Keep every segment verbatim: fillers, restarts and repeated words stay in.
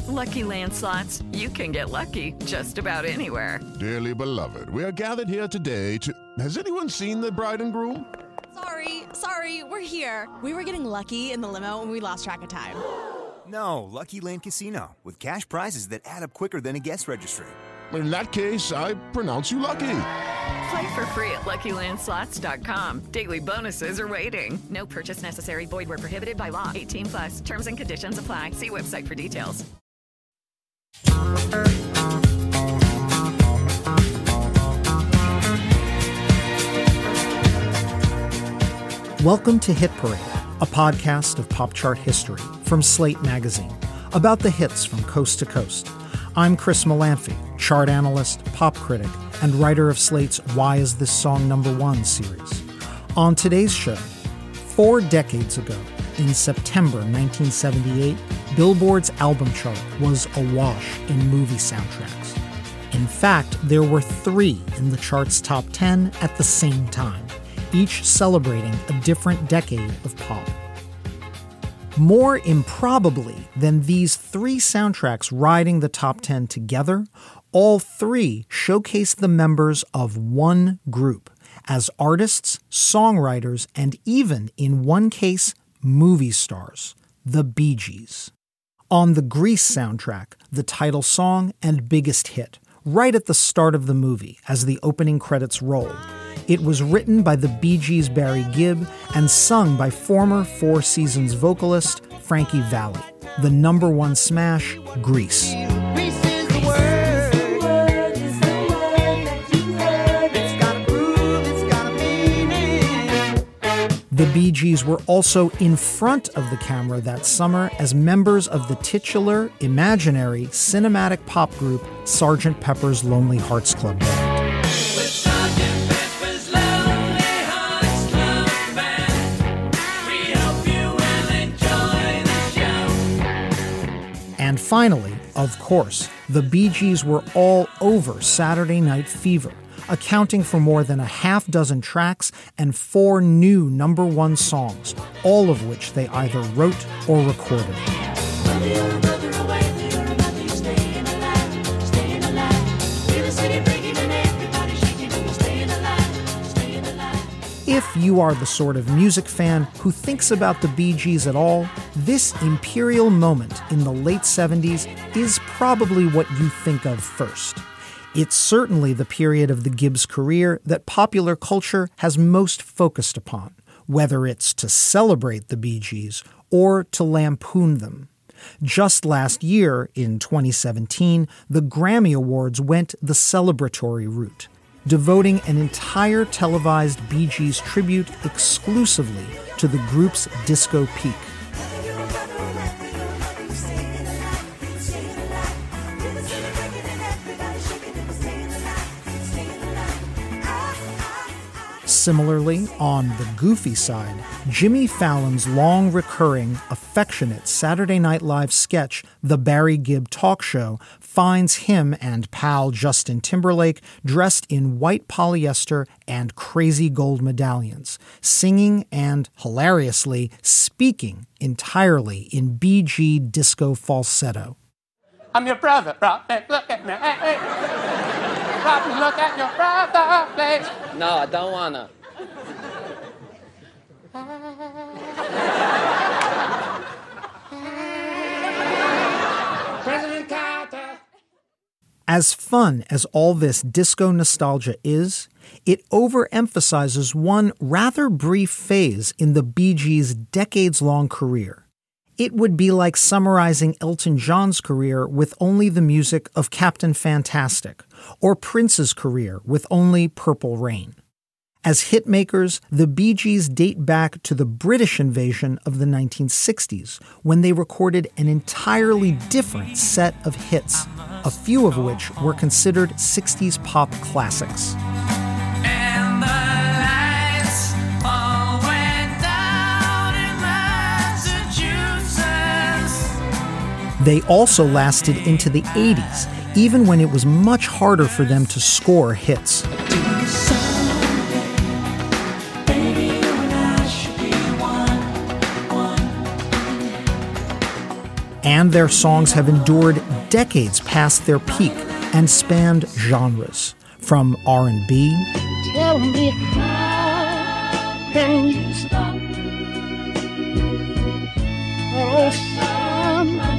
With Lucky Land Slots, you can get lucky just about anywhere. Dearly beloved, we are gathered here today to... Has anyone seen the bride and groom? Sorry, sorry, we're here. We were getting lucky in the limo and we lost track of time. No, Lucky Land Casino, with cash prizes that add up quicker than a guest registry. In that case, I pronounce you lucky. Play for free at Lucky Land Slots dot com. Daily bonuses are waiting. No purchase necessary. Void where prohibited by law. eighteen plus. Terms and conditions apply. See website for details. Welcome to Hit Parade, a podcast of pop chart history from Slate Magazine, about the hits from coast to coast. I'm Chris Malamphy, chart analyst, pop critic, and writer of Slate's Why Is This Song Number One series. On today's show, four decades ago, in September nineteen seventy-eight, Billboard's album chart was awash in movie soundtracks. In fact, there were three in the chart's top ten at the same time, each celebrating a different decade of pop. More improbably than these three soundtracks riding the top ten together, all three showcase the members of one group as artists, songwriters, and even, in one case, movie stars, the Bee Gees. On the Grease soundtrack, the title song and biggest hit, right at the start of the movie as the opening credits roll. It was written by the Bee Gees' Barry Gibb and sung by former Four Seasons vocalist Frankie Valli. The number one smash, Grease. The Bee Gees were also in front of the camera that summer as members of the titular, imaginary, cinematic pop group Sergeant Pepper's Lonely Hearts Club Band. And finally, of course, the Bee Gees were all over Saturday Night Fever, accounting for more than a half dozen tracks and four new number one songs, all of which they either wrote or recorded. If you are the sort of music fan who thinks about the Bee Gees at all, this imperial moment in the late seventies is probably what you think of first. It's certainly the period of the Gibbs career that popular culture has most focused upon, whether it's to celebrate the Bee Gees or to lampoon them. Just last year, in twenty seventeen, the Grammy Awards went the celebratory route, devoting an entire televised Bee Gees tribute exclusively to the group's disco peak. Similarly, on the goofy side, Jimmy Fallon's long-recurring, affectionate Saturday Night Live sketch, The Barry Gibb Talk Show, finds him and pal Justin Timberlake dressed in white polyester and crazy gold medallions, singing and, hilariously, speaking entirely in Bee Gee disco falsetto. I'm your brother, Robin, look at me, hey, hey. Robin, look at your brother, please. No, I don't wanna. President Carter. As fun as all this disco nostalgia is, it overemphasizes one rather brief phase in the Bee Gees' decades-long career. It would be like summarizing Elton John's career with only the music of Captain Fantastic, or Prince's career with only Purple Rain. As hitmakers, the Bee Gees date back to the British invasion of the nineteen sixties, when they recorded an entirely different set of hits, a few of which were considered sixties pop classics. And the lights all went down in Massachusetts. They also lasted into the eighties, even when it was much harder for them to score hits. And their songs have endured decades past their peak and spanned genres, from R and B Tell me how can you stop? Oh, sun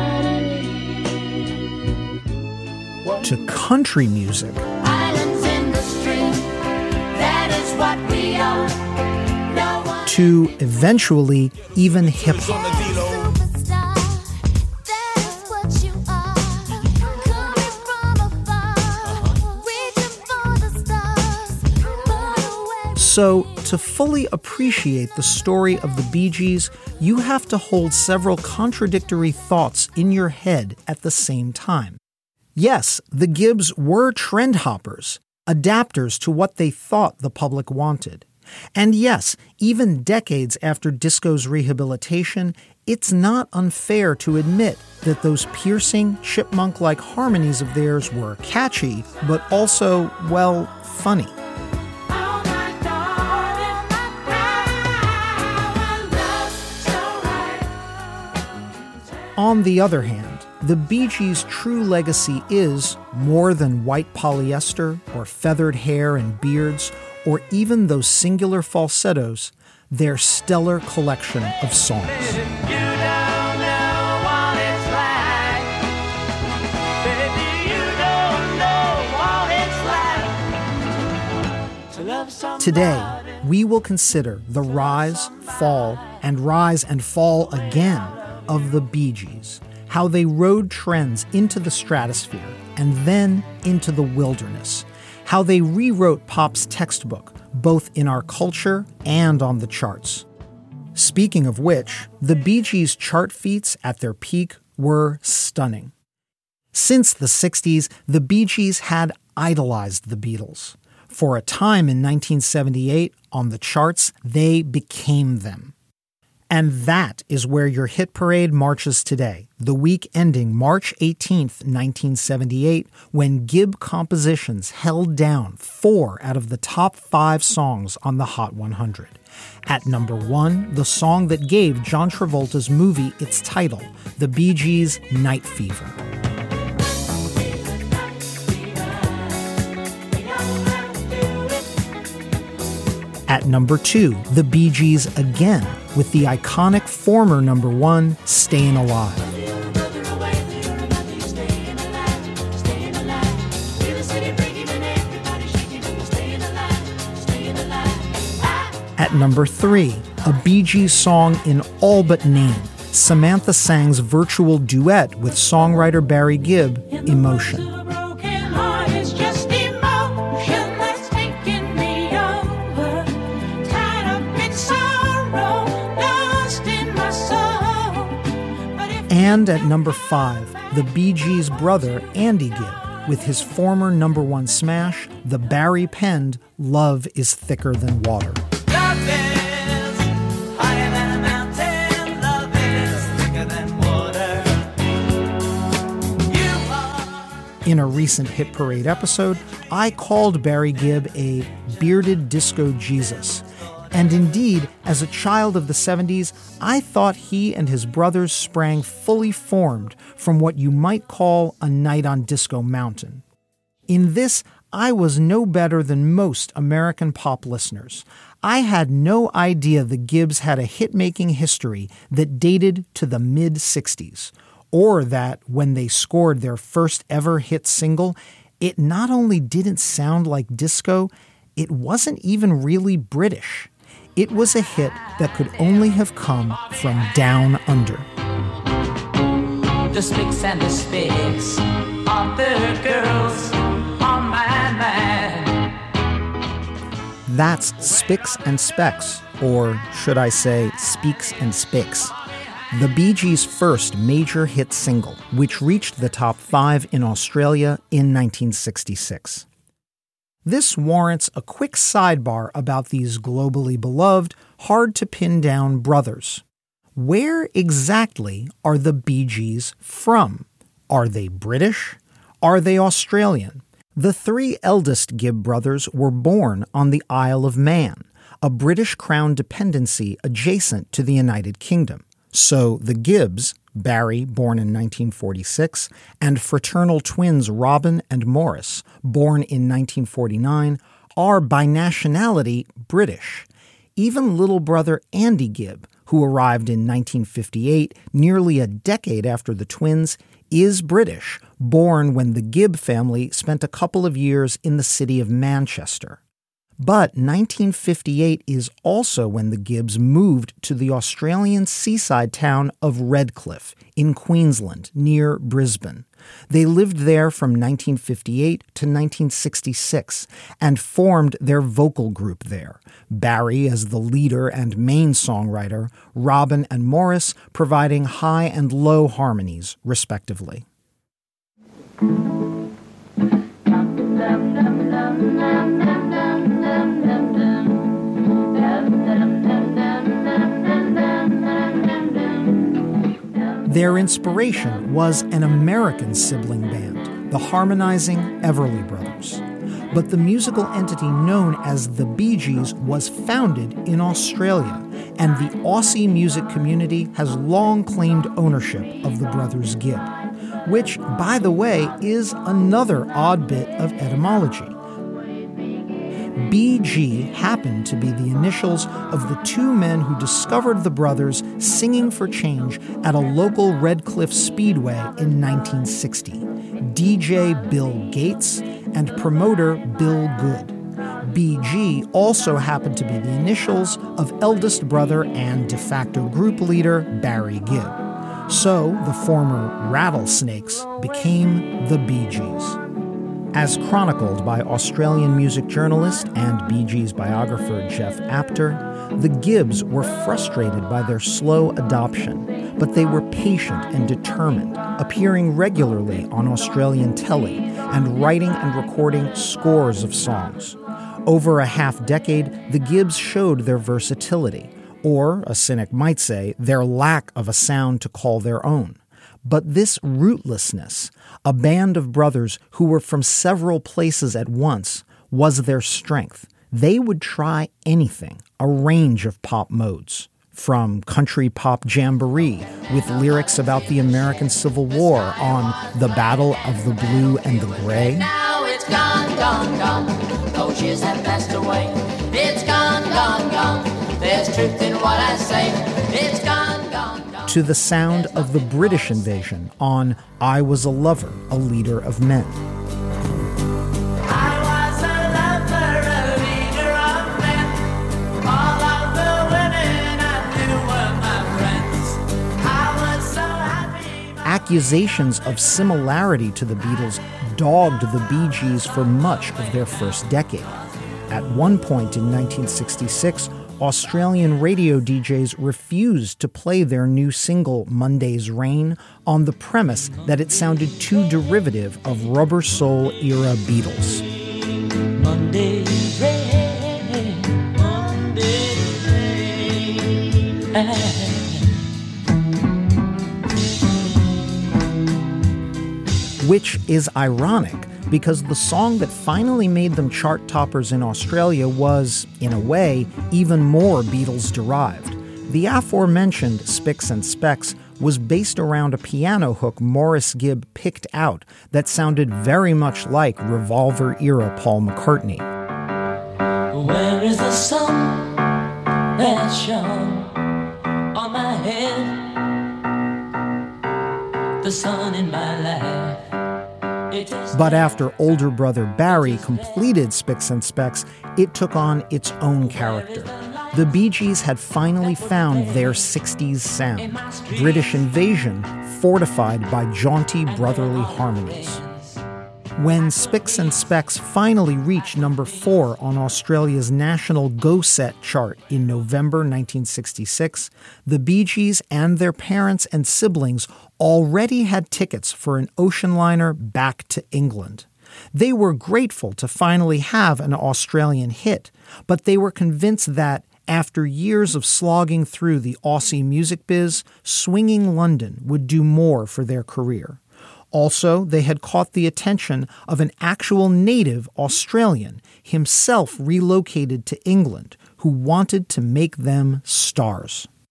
shining. to country music. Islands in the stream, that is what we are. No one To eventually even hip hop. Superstar, that's what you are. Coming from afar, reaching for the stars. Far away. So, to fully appreciate the story of the Bee Gees, you have to hold several contradictory thoughts in your head at the same time. Yes, the Gibbs were trend hoppers, adapters to what they thought the public wanted. And yes, even decades after disco's rehabilitation, it's not unfair to admit that those piercing, chipmunk-like harmonies of theirs were catchy, but also, well, funny. On the other hand, the Bee Gees' true legacy is more than white polyester or feathered hair and beards, or even those singular falsettos, their stellar collection of songs. you don't know what it's like. Baby, you don't know what it's like to love somebody. Today, we will consider the rise, fall, and rise and fall again of the Bee Gees, how they rode trends into the stratosphere and then into the wilderness, how they rewrote pop's textbook, both in our culture and on the charts. Speaking of which, the Bee Gees' chart feats at their peak were stunning. Since the sixties, the Bee Gees had idolized the Beatles. For a time in nineteen seventy-eight, on the charts, they became them. And that is where your hit parade marches today, the week ending March eighteenth, nineteen seventy-eight, when Gibb Compositions held down four out of the top five songs on the Hot one hundred. At number one, the song that gave John Travolta's movie its title, the Bee Gees' Night Fever. At number two, the Bee Gees again, with the iconic former number one, Stayin' Alive. At number three, a Bee Gees song in all but name, Samantha Sang's virtual duet with songwriter Barry Gibb, Emotion. And at number five, the Bee Gees' brother, Andy Gibb, with his former number one smash, the Barry-penned Love is Thicker Than Water. Love is higher than a mountain. Love is thicker than water. You are. In a recent Hit Parade episode, I called Barry Gibb a bearded disco Jesus. And indeed, as a child of the seventies, I thought he and his brothers sprang fully formed from what you might call a night on Disco Mountain. In this, I was no better than most American pop listeners. I had no idea the Gibbs had a hit-making history that dated to the mid-sixties, or that when they scored their first ever hit single, it not only didn't sound like disco, it wasn't even really British. It was a hit that could only have come from down under. The Spicks and the Spicks are the girls on my mind. That's Spicks and Specks, or should I say Speaks and Spicks, the Bee Gees' first major hit single, which reached the top five in Australia in nineteen sixty-six. This warrants a quick sidebar about these globally beloved, hard-to-pin-down brothers. Where exactly are the Bee Gees from? Are they British? Are they Australian? The three eldest Gibb brothers were born on the Isle of Man, a British Crown dependency adjacent to the United Kingdom. So the Gibbs, Barry, born in nineteen forty-six, and fraternal twins Robin and Morris, born in nineteen forty-nine, are by nationality British. Even little brother Andy Gibb, who arrived in nineteen fifty-eight, nearly a decade after the twins, is British, born when the Gibb family spent a couple of years in the city of Manchester. But nineteen fifty-eight is also when the Gibbs moved to the Australian seaside town of Redcliffe in Queensland, near Brisbane. They lived there from nineteen fifty-eight to nineteen sixty-six and formed their vocal group there. Barry as the leader and main songwriter, Robin and Morris providing high and low harmonies, respectively. Their inspiration was an American sibling band, the harmonizing Everly Brothers. But the musical entity known as the Bee Gees was founded in Australia, and the Aussie music community has long claimed ownership of the Brothers Gibb, which, by the way, is another odd bit of etymology. B G happened to be the initials of the two men who discovered the brothers singing for change at a local Redcliffe Speedway in nineteen sixty, D J Bill Gates and promoter Bill Good. B G also happened to be the initials of eldest brother and de facto group leader Barry Gibb. So the former Rattlesnakes became the Bee Gees. As chronicled by Australian music journalist and Bee Gees biographer Jeff Apter, the Gibbs were frustrated by their slow adoption, but they were patient and determined, appearing regularly on Australian telly and writing and recording scores of songs. Over a half decade, the Gibbs showed their versatility, or, a cynic might say, their lack of a sound to call their own. But this rootlessness, a band of brothers who were from several places at once, was their strength. They would try anything, a range of pop modes. From country pop jamboree with lyrics about the American Civil War on The Battle of the Blue and the Gray. Now it's gone, gone, gone. Those years have passed away. It's gone, gone, gone. There's truth in what I say. It's gone, gone, gone. To the sound of the British invasion on I Was a Lover, a Leader of Men. I was a lover, a leader of men. All of the women I knew were my friends. I was so happy. Accusations of similarity to the Beatles dogged the Bee Gees for much of their first decade. At one point in nineteen sixty-six, Australian radio D Js refused to play their new single, Monday's Rain, on the premise that it sounded too derivative of Rubber Soul-era Beatles. Monday's rain, Monday's rain. Which is ironic, because the song that finally made them chart toppers in Australia was, in a way, even more Beatles-derived. The aforementioned Spicks and Specks was based around a piano hook Morris Gibb picked out that sounded very much like Revolver-era Paul McCartney. Where is the sun that shone on my head? The sun in my life. But after older brother Barry completed Spicks and Specks, it took on its own character. The Bee Gees had finally found their sixties sound, British invasion fortified by jaunty brotherly harmonies. When Spicks and Specks finally reached number four on Australia's national Go Set chart in November nineteen sixty-six, the Bee Gees and their parents and siblings already had tickets for an ocean liner back to England. They were grateful to finally have an Australian hit, but they were convinced that, after years of slogging through the Aussie music biz, swinging London would do more for their career. Also, they had caught the attention of an actual native Australian, himself relocated to England, who wanted to make them stars.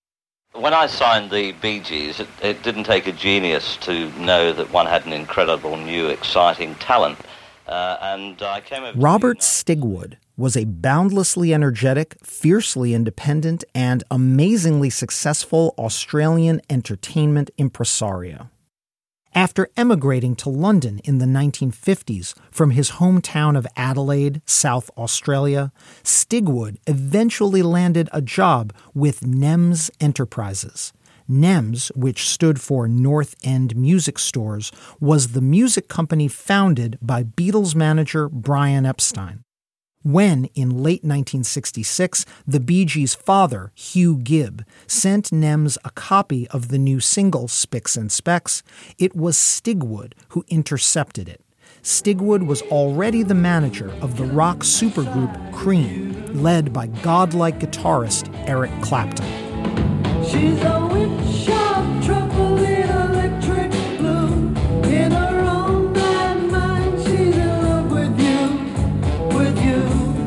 When I signed the Bee Gees, it, it didn't take a genius to know that one had an incredible, new, exciting talent. Uh, and I came over Robert Stigwood was a boundlessly energetic, fiercely independent, and amazingly successful Australian entertainment impresario. After emigrating to London in the nineteen fifties from his hometown of Adelaide, South Australia, Stigwood eventually landed a job with N E M S Enterprises. N E M S, which stood for North End Music Stores, was the music company founded by Beatles manager Brian Epstein. When, in late nineteen sixty-six, the Bee Gees' father, Hugh Gibb, sent N E M S a copy of the new single Spicks and Specks, it was Stigwood who intercepted it. Stigwood was already the manager of the rock supergroup Cream, led by godlike guitarist Eric Clapton. She's a witch of trouble in electric blue. In her own bad mind, she's in love with you, with you.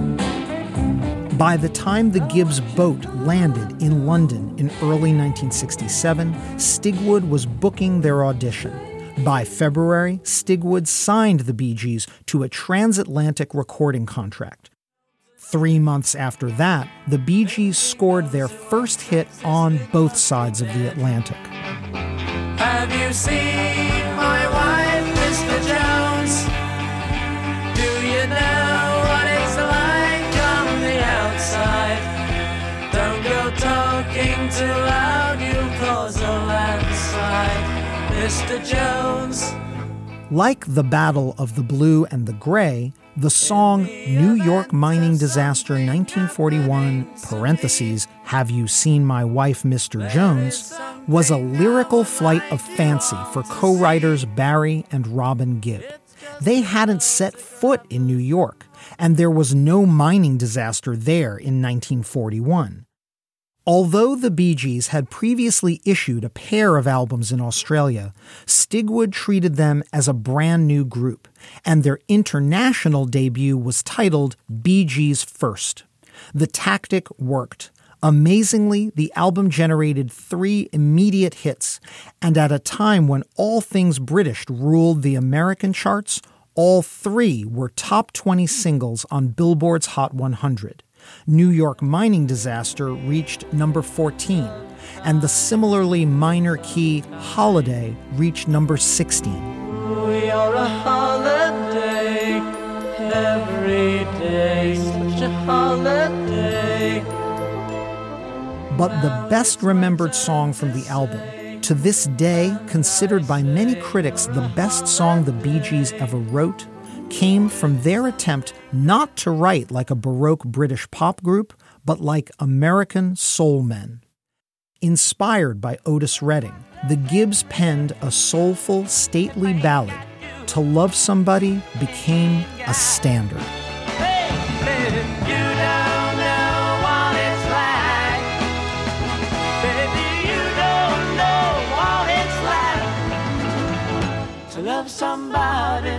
By the time the Gibbs boat landed in London in early nineteen sixty-seven, Stigwood was booking their audition. By February, Stigwood signed the Bee Gees to a transatlantic recording contract. Three months after that, the Bee Gees scored their first hit on both sides of the Atlantic. Have you seen my wife, Mister Jones? Do you know what it's like on the outside? Don't go talking too loud, you'll cause a landslide, Mister Jones. Like the Battle of the Blue and the Gray, the song New York Mining Disaster nineteen forty-one, parentheses, Have You Seen My Wife, Mister Jones, was a lyrical flight of fancy for co-writers Barry and Robin Gibb. They hadn't set foot in New York, and there was no mining disaster there in nineteen forty-one. Although the Bee Gees had previously issued a pair of albums in Australia, Stigwood treated them as a brand new group, and their international debut was titled Bee Gees First. The tactic worked. Amazingly, the album generated three immediate hits, and at a time when all things British ruled the American charts, all three were top twenty singles on Billboard's Hot one hundred. New York Mining Disaster reached number fourteen, and the similarly minor key Holiday reached number sixteen. We are a holiday, every day, such a holiday. But the best remembered song from the album, to this day considered by many critics the best song the Bee Gees ever wrote, came from their attempt not to write like a Baroque British pop group, but like American soul men. Inspired by Otis Redding, the Gibbs penned a soulful, stately ballad. To Love Somebody became a standard. Hey, baby, you don't know what it's like. Baby, you don't know what it's like to love somebody.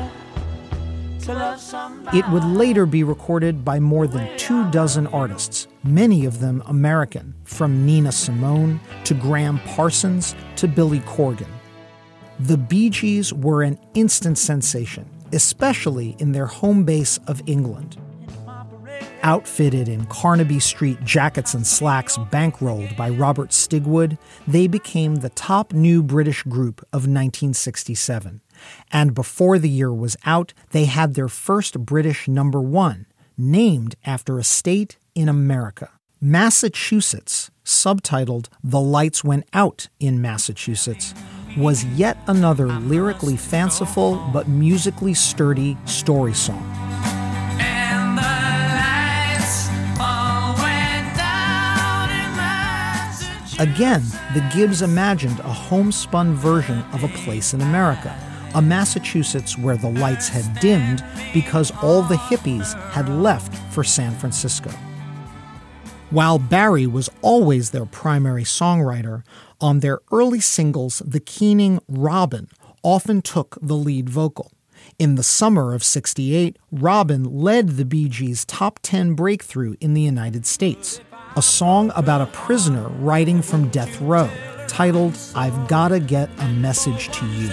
It would later be recorded by more than two dozen artists, many of them American, from Nina Simone to Graham Parsons to Billy Corgan. The Bee Gees were an instant sensation, especially in their home base of England. Outfitted in Carnaby Street jackets and slacks bankrolled by Robert Stigwood, they became the top new British group of nineteen sixty-seven. And before the year was out, they had their first British number one, named after a state in America. Massachusetts, subtitled The Lights Went Out in Massachusetts, was yet another lyrically fanciful but musically sturdy story song. And the lights all went down in Massachusetts. Again, the Gibbs imagined a homespun version of A Place in America, a Massachusetts where the lights had dimmed because all the hippies had left for San Francisco. While Barry was always their primary songwriter, on their early singles, the keening Robin often took the lead vocal. In the summer of sixty-eight, Robin led the Bee Gees' top ten breakthrough in the United States. a song about a prisoner writing from death row, titled I've Gotta Get a Message to You.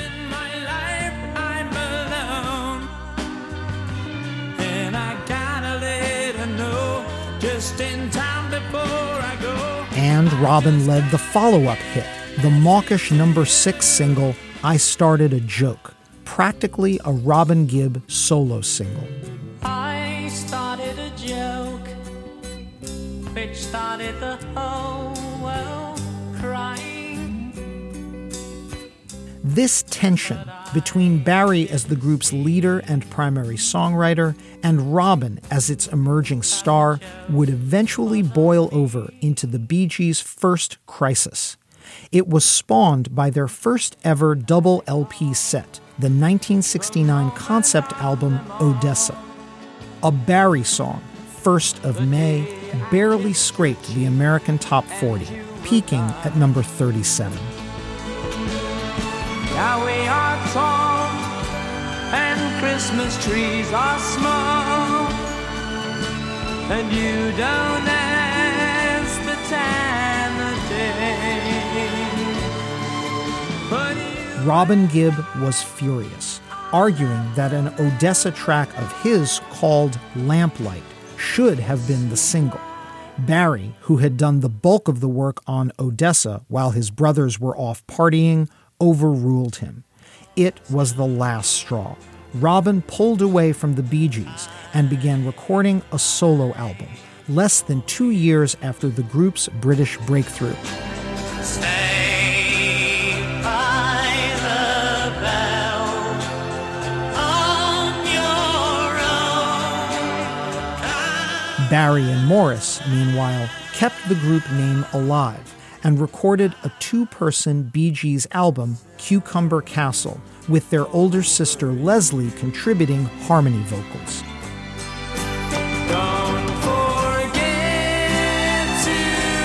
And Robin led the follow-up hit, the mawkish number six single, I Started a Joke, practically a Robin Gibb solo single. I started a joke, which started the whole world crying. This tension between Barry as the group's leader and primary songwriter and Robin as its emerging star would eventually boil over into the Bee Gees' first crisis. It was spawned by their first ever double L P set, the nineteen sixty-nine concept album Odessa. A Barry song, First of May, barely scraped the American Top forty, peaking at number thirty-seven. Now we are tall and Christmas trees are small, and you don't ask the time of day. But you... Robin Gibb was furious, arguing that an Odessa track of his called Lamplight should have been the single. Barry, who had done the bulk of the work on Odessa while his brothers were off partying, overruled him. It was the last straw. Robin pulled away from the Bee Gees and began recording a solo album, less than two years after the group's British breakthrough. Stay by the bell on your own. Barry and Morris, meanwhile, kept the group name alive and recorded a two-person Bee Gees album, Cucumber Castle, with their older sister Leslie contributing harmony vocals. Don't forget to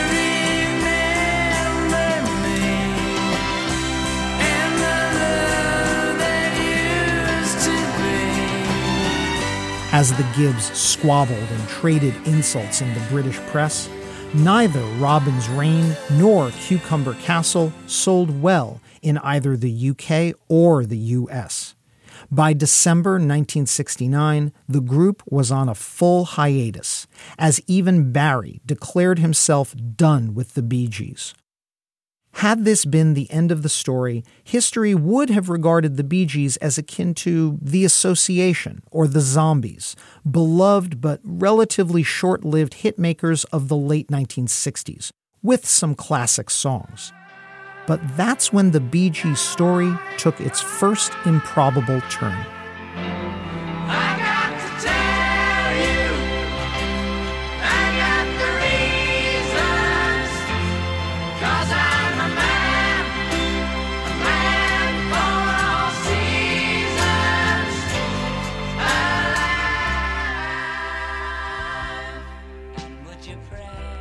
remember me and the love that used to be. As the Gibbs squabbled and traded insults in the British press, neither Robin's Reign nor Cucumber Castle sold well in either the U K or the U S. By December nineteen sixty-nine, the group was on a full hiatus, as even Barry declared himself done with the Bee Gees. Had this been the end of the story, history would have regarded the Bee Gees as akin to The Association or the Zombies, beloved but relatively short-lived hitmakers of the late nineteen sixties, with some classic songs. But that's when the Bee Gees story took its first improbable turn. I got to tell you, I got the reasons, 'cause I'm a man, a man for all seasons, alive, and would you pray?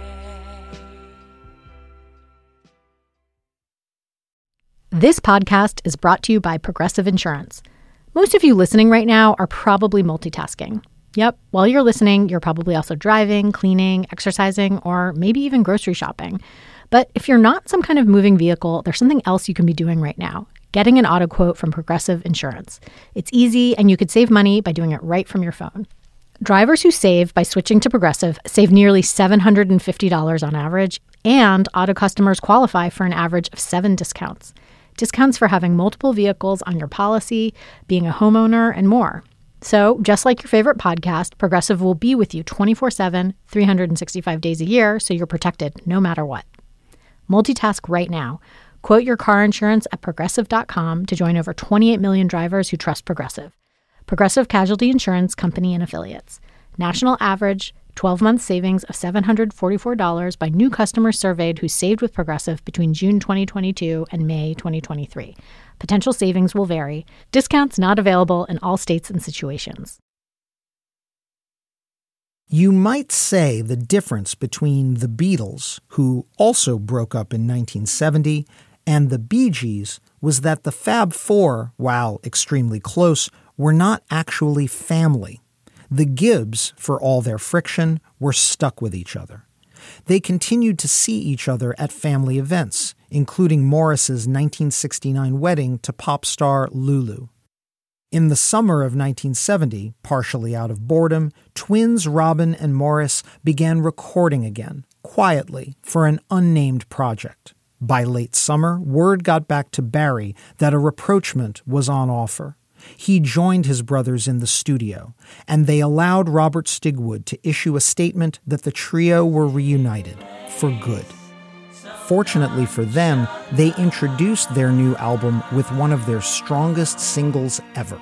This podcast is brought to you by Progressive Insurance. Most of you listening right now are probably multitasking. Yep, while you're listening, you're probably also driving, cleaning, exercising, or maybe even grocery shopping. But if you're not some kind of moving vehicle, there's something else you can be doing right now, getting an auto quote from Progressive Insurance. It's easy, and you could save money by doing it right from your phone. Drivers who save by switching to Progressive save nearly seven hundred fifty dollars on average, and auto customers qualify for an average of seven discounts. Discounts for having multiple vehicles on your policy, being a homeowner, and more. So, just like your favorite podcast, Progressive will be with you twenty-four seven, three hundred sixty-five days a year, so you're protected no matter what. Multitask right now. Quote your car insurance at Progressive dot com to join over twenty-eight million drivers who trust Progressive. Progressive Casualty Insurance Company and Affiliates. National average twelve-month savings of seven hundred forty-four dollars by new customers surveyed who saved with Progressive between June twenty twenty-two and May twenty twenty-three. Potential savings will vary. Discounts not available in all states and situations. You might say the difference between the Beatles, who also broke up in nineteen seventy, and the Bee Gees was that the Fab Four, while extremely close, were not actually family. The Gibbs, for all their friction, were stuck with each other. They continued to see each other at family events, including Morris's nineteen sixty-nine wedding to pop star Lulu. In the summer of nineteen seventy, partially out of boredom, twins Robin and Morris began recording again, quietly, for an unnamed project. By late summer, word got back to Barry that a rapprochement was on offer. He joined his brothers in the studio, and they allowed Robert Stigwood to issue a statement that the trio were reunited, for good. Fortunately for them, they introduced their new album with one of their strongest singles ever.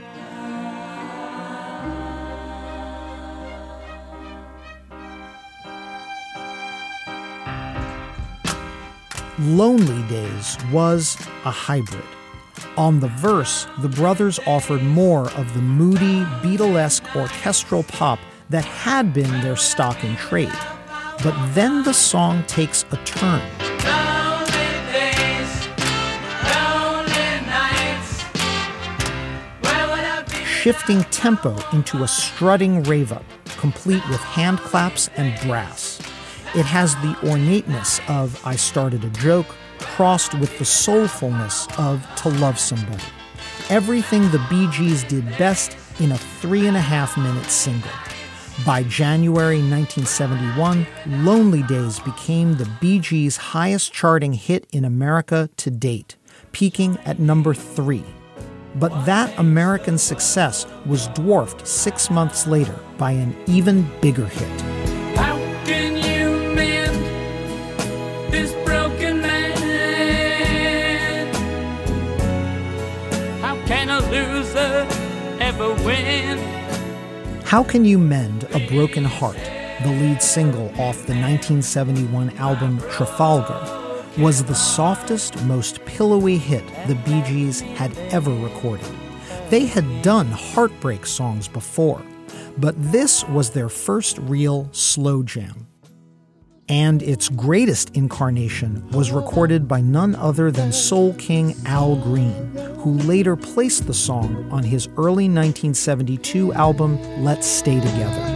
Lonely Days was a hybrid. On the verse, the brothers offered more of the moody, Beatlesque orchestral pop that had been their stock in trade. But then the song takes a turn. Lonely days, lonely nights. Where would I be? Shifting tempo into a strutting rave-up, complete with hand claps and brass. It has the ornateness of I Started a Joke, crossed with the soulfulness of To Love Somebody. Everything the Bee Gees did best in a three and a half minute single. By January nineteen seventy-one, Lonely Days became the Bee Gees' highest charting hit in America to date, peaking at number three. But that American success was dwarfed six months later by an even bigger hit. How can you mend this broken man? How can a loser ever win? How Can You Mend a Broken Heart, the lead single off the nineteen seventy-one album Trafalgar, was the softest, most pillowy hit the Bee Gees had ever recorded. They had done heartbreak songs before, but this was their first real slow jam. And its greatest incarnation was recorded by none other than soul king Al Green, who later placed the song on his early nineteen seventy-two album Let's Stay Together.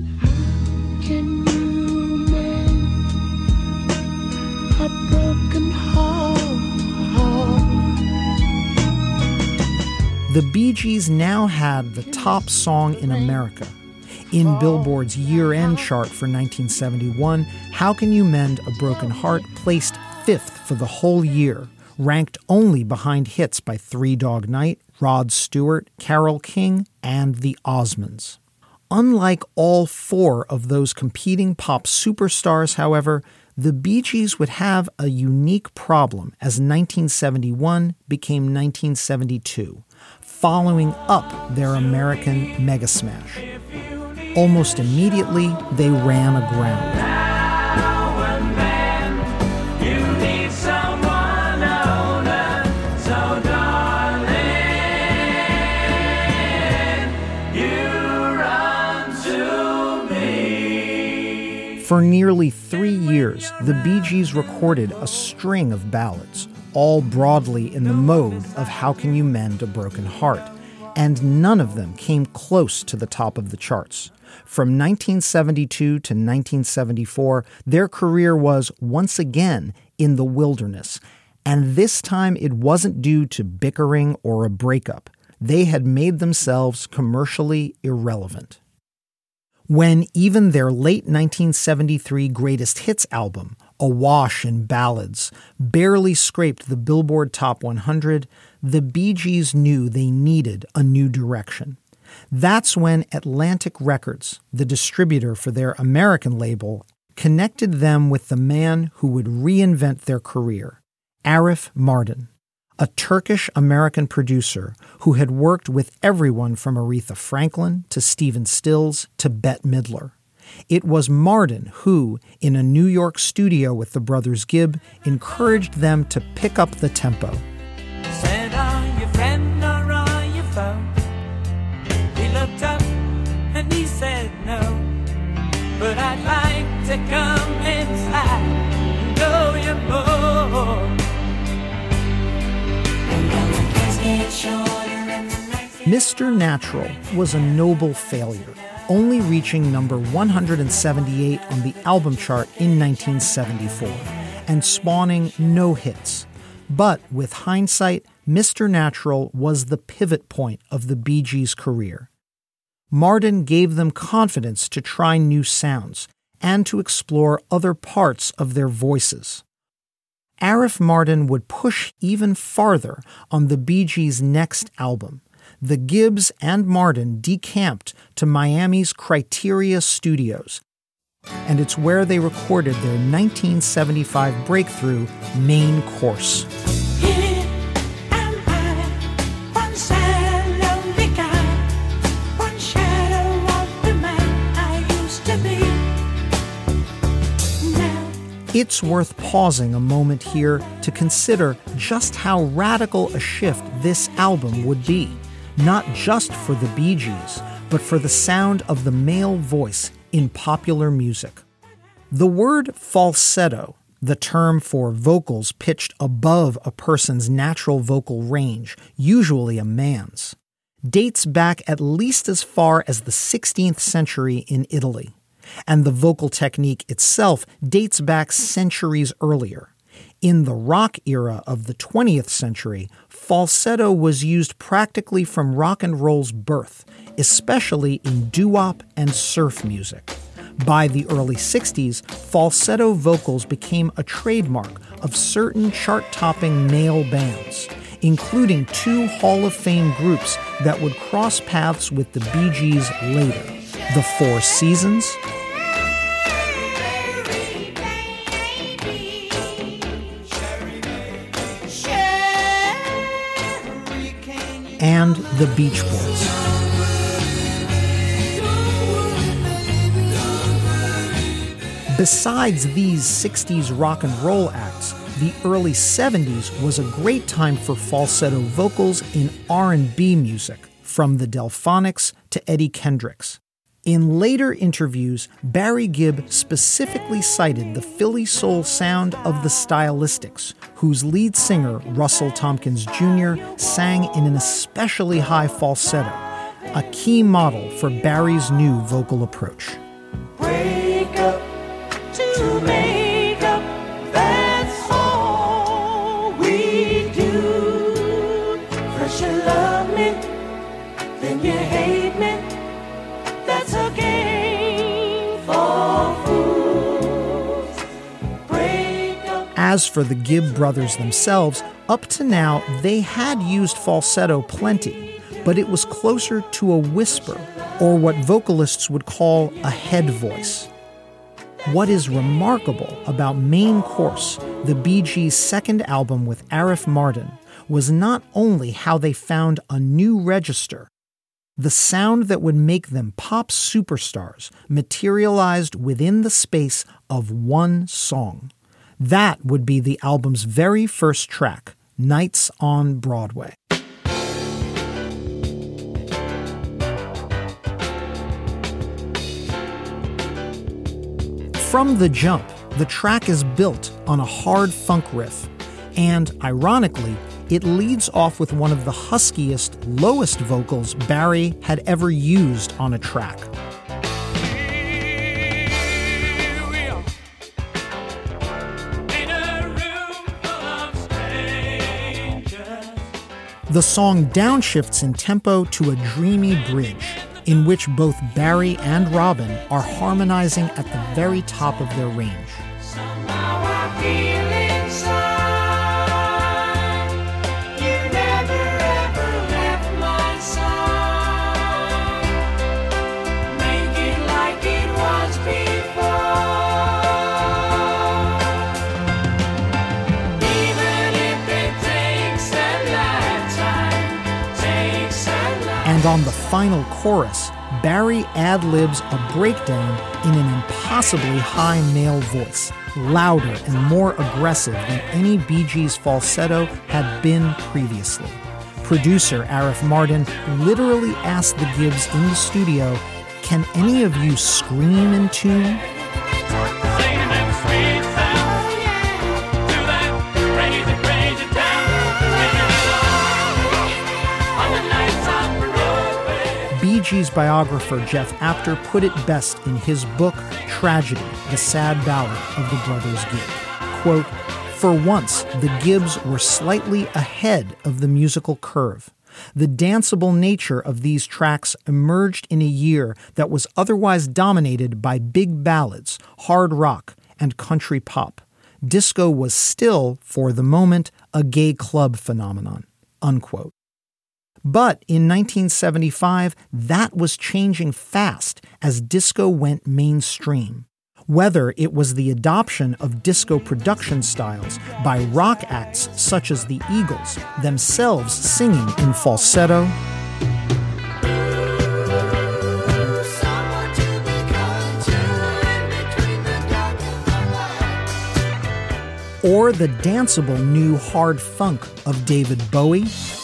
The Bee Gees now had the top song in America. In Billboard's year-end chart for nineteen seventy-one, How Can You Mend a Broken Heart placed fifth for the whole year, ranked only behind hits by Three Dog Night, Rod Stewart, Carole King, and the Osmonds. Unlike all four of those competing pop superstars, however, the Bee Gees would have a unique problem as nineteen seventy-one became nineteen seventy-two, following up their American mega smash. Almost immediately, they ran aground. Now and then, you need someone older, so darling, you run to me. For nearly three years, the Bee Gees recorded a string of ballads, all broadly in the mode of How Can You Mend a Broken Heart, and none of them came close to the top of the charts. From nineteen seventy-two to nineteen seventy-four, their career was once again in the wilderness, and this time it wasn't due to bickering or a breakup. They had made themselves commercially irrelevant. When even their late nineteen seventy-three greatest hits album, awash in ballads, barely scraped the Billboard Top one hundred, the Bee Gees knew they needed a new direction. That's when Atlantic Records, the distributor for their American label, connected them with the man who would reinvent their career, Arif Mardin, a Turkish-American producer who had worked with everyone from Aretha Franklin to Stephen Stills to Bette Midler. It was Mardin who, in a New York studio with the brothers Gibb, encouraged them to pick up the tempo. Said, are you friend or are you foe? He looked up and he said no, but I'd like to come inside and know you more. Mister Natural was a noble failure. only reaching number one hundred seventy-eight on the album chart in nineteen seventy-four, and spawning no hits. But with hindsight, Mister Natural was the pivot point of the Bee Gees' career. Martin gave them confidence to try new sounds and to explore other parts of their voices. Arif Mardin would push even farther on the Bee Gees' next album. The Gibbs and Martin decamped to Miami's Criteria Studios, and it's where they recorded their nineteen seventy-five breakthrough, Main Course. It's worth pausing a moment here to consider just how radical a shift this album would be, not just for the Bee Gees, but for the sound of the male voice in popular music. The word falsetto, the term for vocals pitched above a person's natural vocal range, usually a man's, dates back at least as far as the sixteenth century in Italy. And the vocal technique itself dates back centuries earlier. In the rock era of the twentieth century, falsetto was used practically from rock and roll's birth, especially in doo-wop and surf music. By the early sixties, falsetto vocals became a trademark of certain chart-topping male bands, including two Hall of Fame groups that would cross paths with the Bee Gees later, the Four Seasons and the Beach Boys. Besides these sixties rock and roll acts, the early seventies was a great time for falsetto vocals in R and B music, from the Delphonics to Eddie Kendricks. In later interviews, Barry Gibb specifically cited the Philly soul sound of the Stylistics, whose lead singer, Russell Tompkins Junior, sang in an especially high falsetto, a key model for Barry's new vocal approach. Wake up to make up, that's all we do. First you love me, then you hate me. That's a game for fools. Break up. As for the Gibb brothers themselves, up to now they had used falsetto plenty, but it was closer to a whisper, or what vocalists would call a head voice. What is remarkable about Main Course, the Bee Gees' second album with Arif Mardin, was not only how they found a new register. The sound that would make them pop superstars materialized within the space of one song. That would be the album's very first track, Nights on Broadway. From the jump, the track is built on a hard funk riff, and ironically, it leads off with one of the huskiest, lowest vocals Barry had ever used on a track. The song downshifts in tempo to a dreamy bridge, in which both Barry and Robin are harmonizing at the very top of their range. Somehow I feel inside. You never ever left my side. Make it like it was before. Even if it takes a lifetime, takes a lifetime. And on the final chorus, Barry ad-libs a breakdown in an impossibly high male voice, louder and more aggressive than any Bee Gees falsetto had been previously. Producer Arif Mardin literally asked the Gibbs in the studio, "Can any of you scream in tune?" Bee Bee Gees biographer Jeff Apter put it best in his book, Tragedy, The Sad Ballad of the Brothers Gibb. Quote, "For once, the Gibbs were slightly ahead of the musical curve. The danceable nature of these tracks emerged in a year that was otherwise dominated by big ballads, hard rock, and country pop. Disco was still, for the moment, a gay club phenomenon." Unquote. But in nineteen seventy-five, that was changing fast as disco went mainstream. Whether it was the adoption of disco production styles by rock acts such as the Eagles, themselves singing in falsetto, or the danceable new hard funk of David Bowie,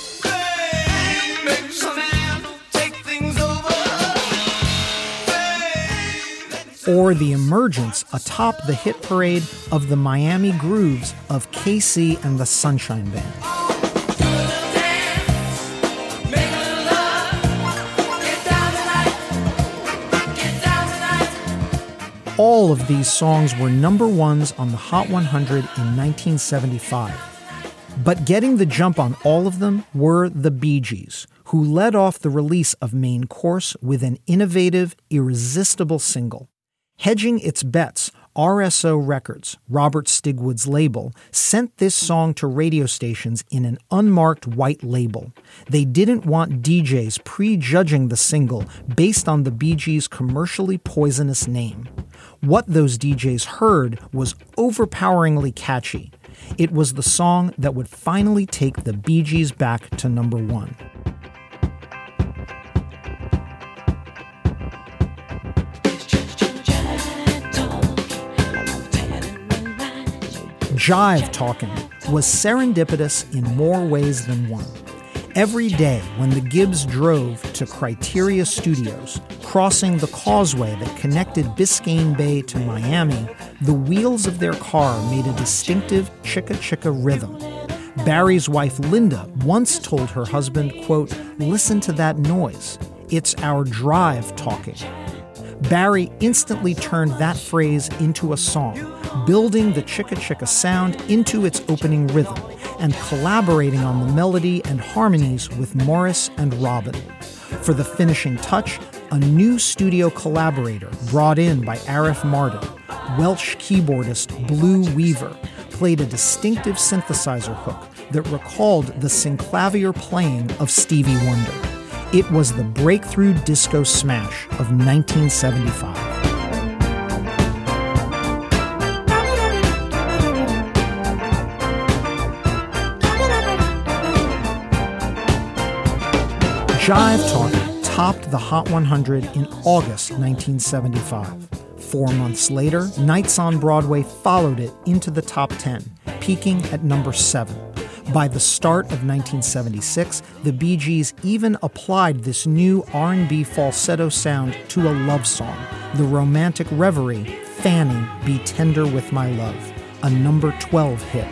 or the emergence atop the hit parade of the Miami grooves of K C and the Sunshine Band. All of these songs were number ones on the Hot one hundred in nineteen seventy-five. But getting the jump on all of them were the Bee Gees, who led off the release of Main Course with an innovative, irresistible single. Hedging its bets, R S O Records, Robert Stigwood's label, sent this song to radio stations in an unmarked white label. They didn't want D Js prejudging the single based on the Bee Gees' commercially poisonous name. What those D Js heard was overpoweringly catchy. It was the song that would finally take the Bee Gees back to number one. Jive Talking was serendipitous in more ways than one. Every day when the Gibbs drove to Criteria Studios, crossing the causeway that connected Biscayne Bay to Miami, the wheels of their car made a distinctive chicka-chicka rhythm. Barry's wife Linda once told her husband, quote, "Listen to that noise. It's our drive talking." Barry instantly turned that phrase into a song, building the chicka chicka sound into its opening rhythm and collaborating on the melody and harmonies with Morris and Robin. For the finishing touch, a new studio collaborator brought in by Arif Mardin, Welsh keyboardist Blue Weaver, played a distinctive synthesizer hook that recalled the synclavier playing of Stevie Wonder. It was the breakthrough disco smash of nineteen seventy-five. Jive Talking topped the Hot one hundred in August nineteen seventy-five. Four months later, Nights on Broadway followed it into the top ten, peaking at number seven. By the start of nineteen seventy-six, the Bee Gees even applied this new R and B falsetto sound to a love song, the romantic reverie, Fanny, Be Tender With My Love, a number twelve hit.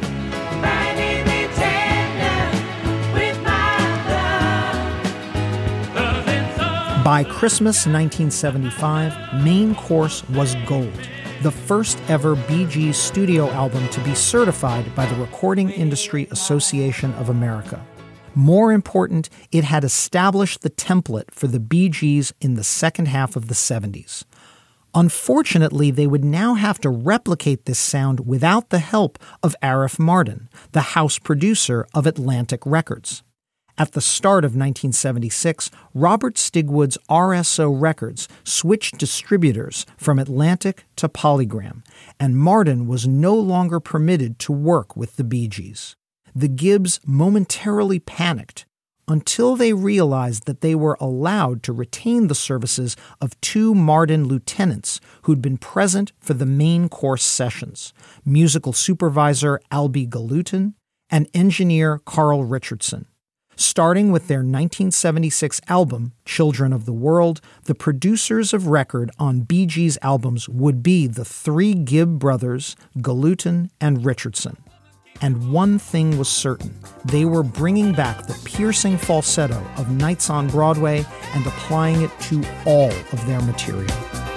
By Christmas nineteen seventy-five, Main Course was gold, the first ever Bee Gees studio album to be certified by the Recording Industry Association of America. More important, it had established the template for the Bee Gees in the second half of the seventies. Unfortunately, they would now have to replicate this sound without the help of Arif Mardin, the house producer of Atlantic Records. At the start of nineteen seventy-six, Robert Stigwood's R S O Records switched distributors from Atlantic to Polygram, and Mardin was no longer permitted to work with the Bee Gees. The Gibbs momentarily panicked until they realized that they were allowed to retain the services of two Mardin lieutenants who'd been present for the Main Course sessions, musical supervisor Albie Galutin and engineer Carl Richardson. Starting with their nineteen seventy-six album, Children of the World, the producers of record on Bee Gees albums would be the three Gibb brothers, Galutin and Richardson. And one thing was certain. They were bringing back the piercing falsetto of Nights on Broadway and applying it to all of their material.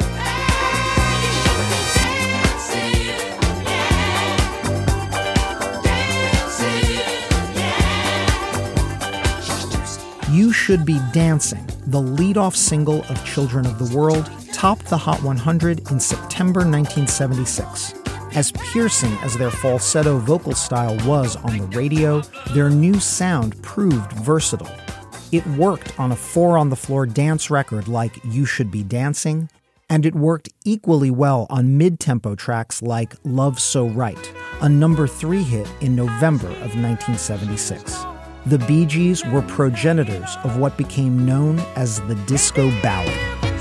You Should Be Dancing, the lead-off single of Children of the World, topped the Hot one hundred in September nineteen seventy-six. As piercing as their falsetto vocal style was on the radio, their new sound proved versatile. It worked on a four-on-the-floor dance record like You Should Be Dancing, and it worked equally well on mid-tempo tracks like Love So Right, a number three hit in November of nineteen seventy-six. The Bee Gees were progenitors of what became known as the disco ballad.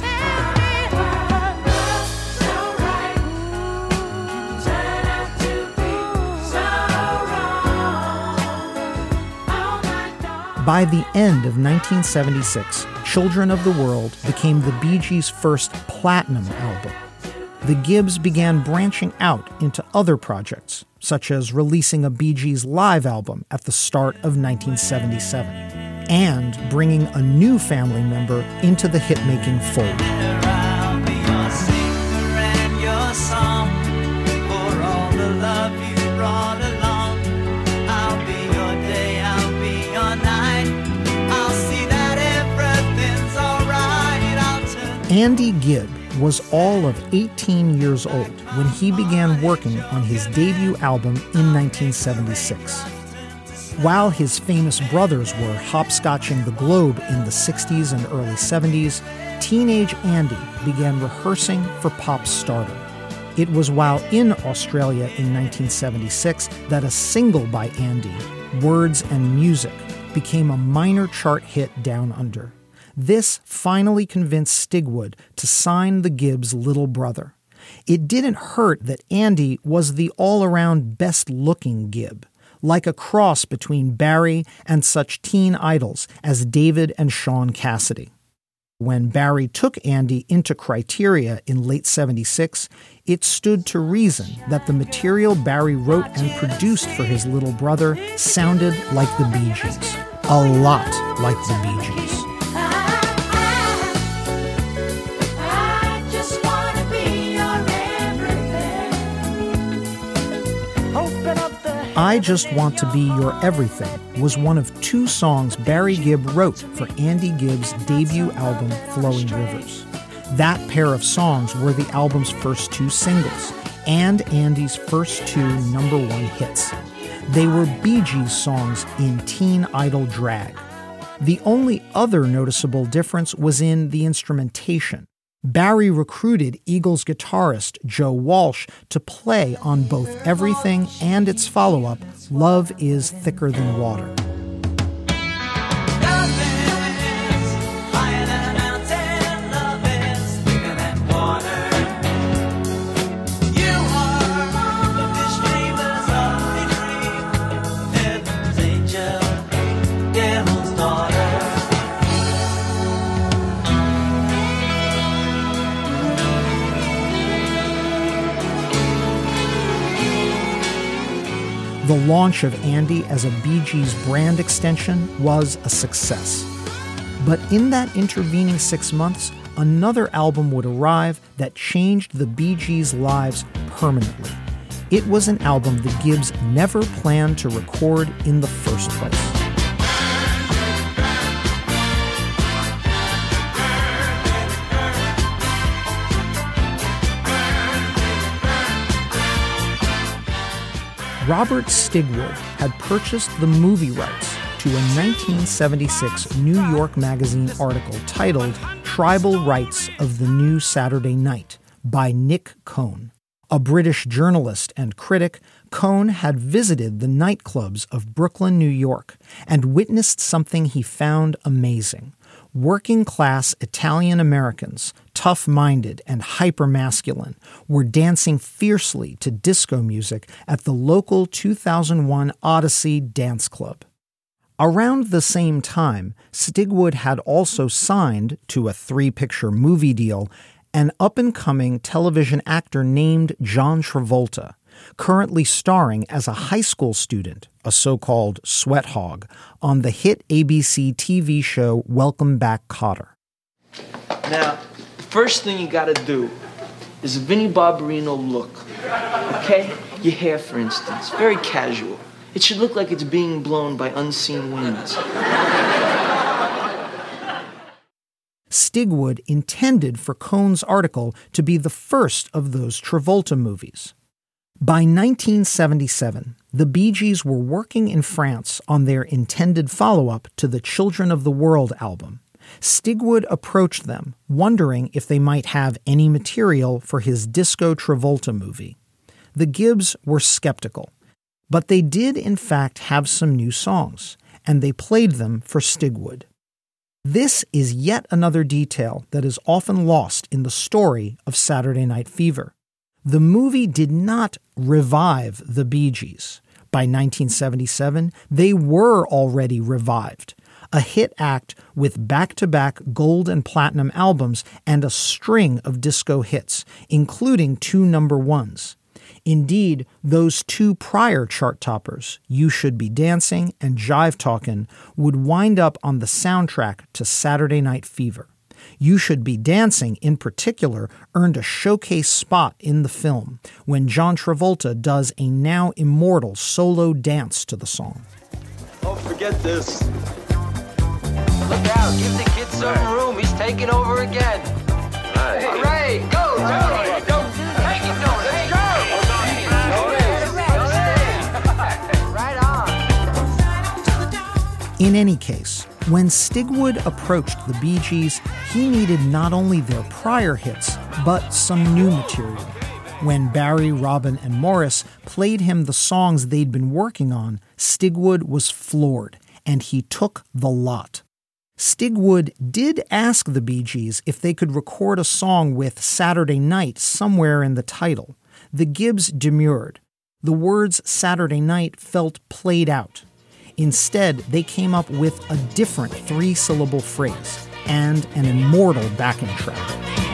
By the end of nineteen seventy-six, Children of the World became the Bee Gees' first platinum album. The Gibbs began branching out into other projects, such as releasing a Bee Gees live album at the start of nineteen seventy-seven, and bringing a new family member into the hit-making fold. Andy Gibb was all of eighteen years old when he began working on his debut album in nineteen seventy-six. While his famous brothers were hopscotching the globe in the sixties and early seventies, teenage Andy began rehearsing for pop stardom. It was while in Australia in nineteen seventy-six that a single by Andy, Words and Music, became a minor chart hit down under. This finally convinced Stigwood to sign the Gibbs' little brother. It didn't hurt that Andy was the all-around best-looking Gibb, like a cross between Barry and such teen idols as David and Sean Cassidy. When Barry took Andy into Criteria in late seventy-six, it stood to reason that the material Barry wrote and produced for his little brother sounded like the Bee Gees. A lot like the Bee Gees. I Just Want to Be Your Everything was one of two songs Barry Gibb wrote for Andy Gibbs' debut album, Flowing Rivers. That pair of songs were the album's first two singles and Andy's first two number one hits. They were Bee Gees songs in teen idol drag. The only other noticeable difference was in the instrumentation. Barry recruited Eagles guitarist Joe Walsh to play on both Everything and its follow-up, Love Is Thicker Than Water. The launch of Andy as a Bee Gees brand extension was a success. But in that intervening six months, another album would arrive that changed the Bee Gees' lives permanently. It was an album the Gibbs never planned to record in the first place. Robert Stigwood had purchased the movie rights to a nineteen seventy-six New York Magazine article titled Tribal Rights of the New Saturday Night by Nick Cohn. A British journalist and critic, Cohn had visited the nightclubs of Brooklyn, New York, and witnessed something he found amazing. Working-class Italian Americans, tough-minded and hyper-masculine, were dancing fiercely to disco music at the local two thousand one Odyssey Dance Club. Around the same time, Stigwood had also signed to a three-picture movie deal an up-and-coming television actor named John Travolta, currently starring as a high school student, a so-called sweat hog, on the hit A B C T V show Welcome Back, Kotter. Now, first thing you gotta do is a Vinnie Barbarino look, okay? Your hair, for instance, very casual. It should look like it's being blown by unseen winds. Stigwood intended for Cohn's article to be the first of those Travolta movies. By nineteen seventy-seven, the Bee Gees were working in France on their intended follow-up to the Children of the World album. Stigwood approached them, wondering if they might have any material for his Disco Travolta movie. The Gibbs were skeptical, but they did in fact have some new songs, and they played them for Stigwood. This is yet another detail that is often lost in the story of Saturday Night Fever. The movie did not revive the Bee Gees. By nineteen seventy-seven, they were already revived, a hit act with back-to-back gold and platinum albums and a string of disco hits, including two number ones. Indeed, those two prior chart toppers, You Should Be Dancing and Jive Talkin', would wind up on the soundtrack to Saturday Night Fever. You Should Be Dancing, in particular, earned a showcase spot in the film when John Travolta does a now immortal solo dance to the song. Oh, forget this. Look out, give the kid some room. He's taking over again. Right. All right, go, Tony. Go. Take it, Tony. Let's go. Right on. In any case, when Stigwood approached the Bee Gees, he needed not only their prior hits, but some new material. When Barry, Robin, and Morris played him the songs they'd been working on, Stigwood was floored, and he took the lot. Stigwood did ask the Bee Gees if they could record a song with Saturday Night somewhere in the title. The Gibbs demurred. The words Saturday Night felt played out. Instead, they came up with a different three-syllable phrase and an immortal backing track.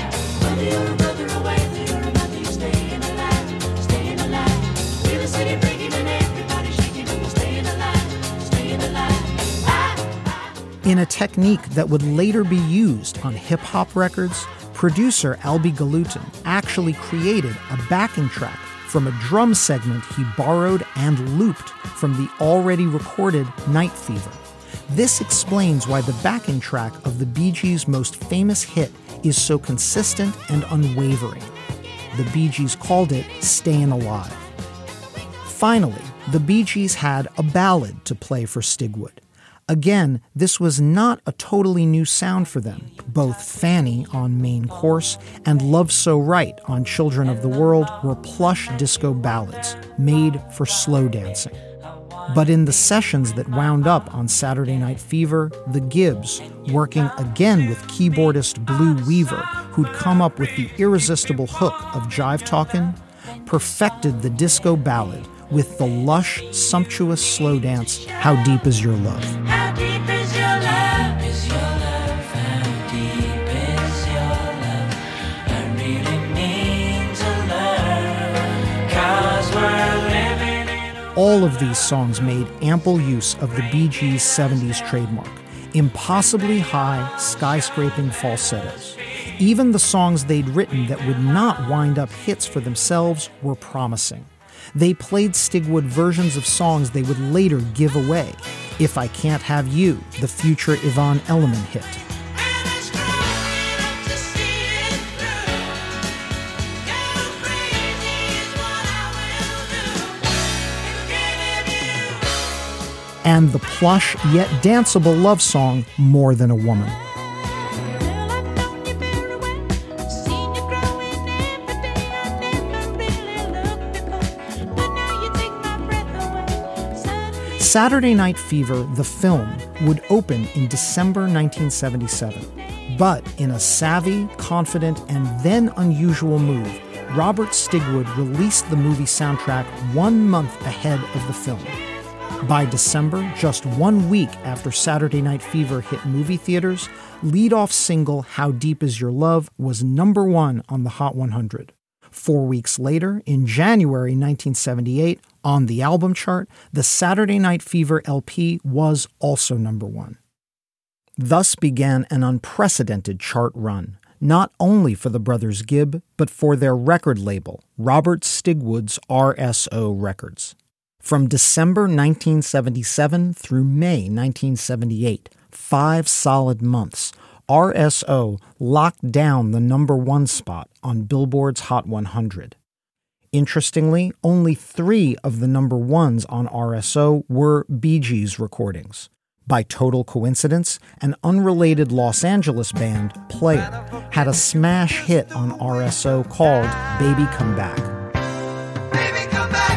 In a technique that would later be used on hip-hop records, producer Albie Galutin actually created a backing track from a drum segment he borrowed and looped from the already recorded Night Fever. This explains why the backing track of the Bee Gees' most famous hit is so consistent and unwavering. The Bee Gees called it Stayin' Alive. Finally, the Bee Gees had a ballad to play for Stigwood. Again, this was not a totally new sound for them. Both Fanny on Main Course and Love So Right on Children of the World were plush disco ballads made for slow dancing. But in the sessions that wound up on Saturday Night Fever, the Gibbs, working again with keyboardist Blue Weaver, who'd come up with the irresistible hook of Jive Talkin', perfected the disco ballad with the lush, sumptuous slow dance, How Deep Is Your Love? How deep is your love? Is your love? How deep is your love? I really mean to learn, 'cause we're living in a... All of these songs made ample use of the Bee Gees' seventies trademark, impossibly high, skyscraping falsettos. Even the songs they'd written that would not wind up hits for themselves were promising. They played Stigwood versions of songs they would later give away. If I Can't Have You, the future Yvonne Elliman hit. And the plush yet danceable love song, More Than a Woman. Saturday Night Fever, the film, would open in December nineteen seventy-seven. But in a savvy, confident, and then unusual move, Robert Stigwood released the movie soundtrack one month ahead of the film. By December, just one week after Saturday Night Fever hit movie theaters, lead-off single How Deep Is Your Love was number one on the Hot one hundred. Four weeks later, in January nineteen seventy-eight, on the album chart, the Saturday Night Fever L P was also number one. Thus began an unprecedented chart run, not only for the brothers Gibb, but for their record label, Robert Stigwood's R S O Records. From December nineteen seventy-seven through May nineteen seventy-eight, five solid months, R S O locked down the number one spot on Billboard's Hot one hundred. Interestingly, only three of the number ones on R S O were Bee Gees recordings. By total coincidence, an unrelated Los Angeles band, Player, had a smash hit on R S O called Baby Come Back. Baby, come back.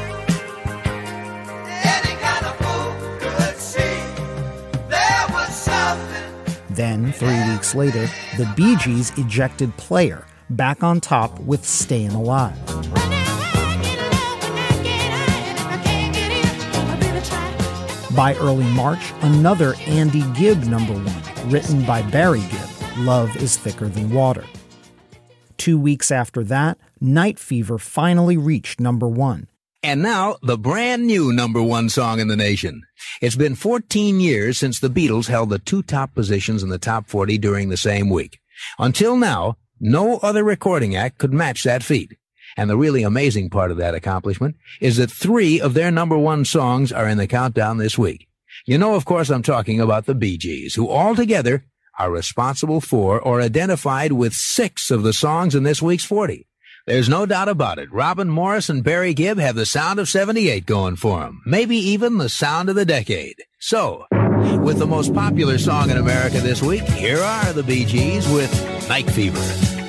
Any kind of fool could see there was something. Then, three weeks later, the Bee Gees ejected Player, back on top with Stayin' Alive. By early March, another Andy Gibb number one, written by Barry Gibb, Love is Thicker Than Water. Two weeks after that, Night Fever finally reached number one. And now, the brand new number one song in the nation. It's been fourteen years since the Beatles held the two top positions in the top forty during the same week. Until now, no other recording act could match that feat. And the really amazing part of that accomplishment is that three of their number one songs are in the countdown this week. You know, of course, I'm talking about the Bee Gees, who altogether are responsible for or identified with six of the songs in this week's forty. There's no doubt about it. Robin Morris and Barry Gibb have the sound of seventy-eight going for them. Maybe even the sound of the decade. So, with the most popular song in America this week, here are the Bee Gees with Night Fever.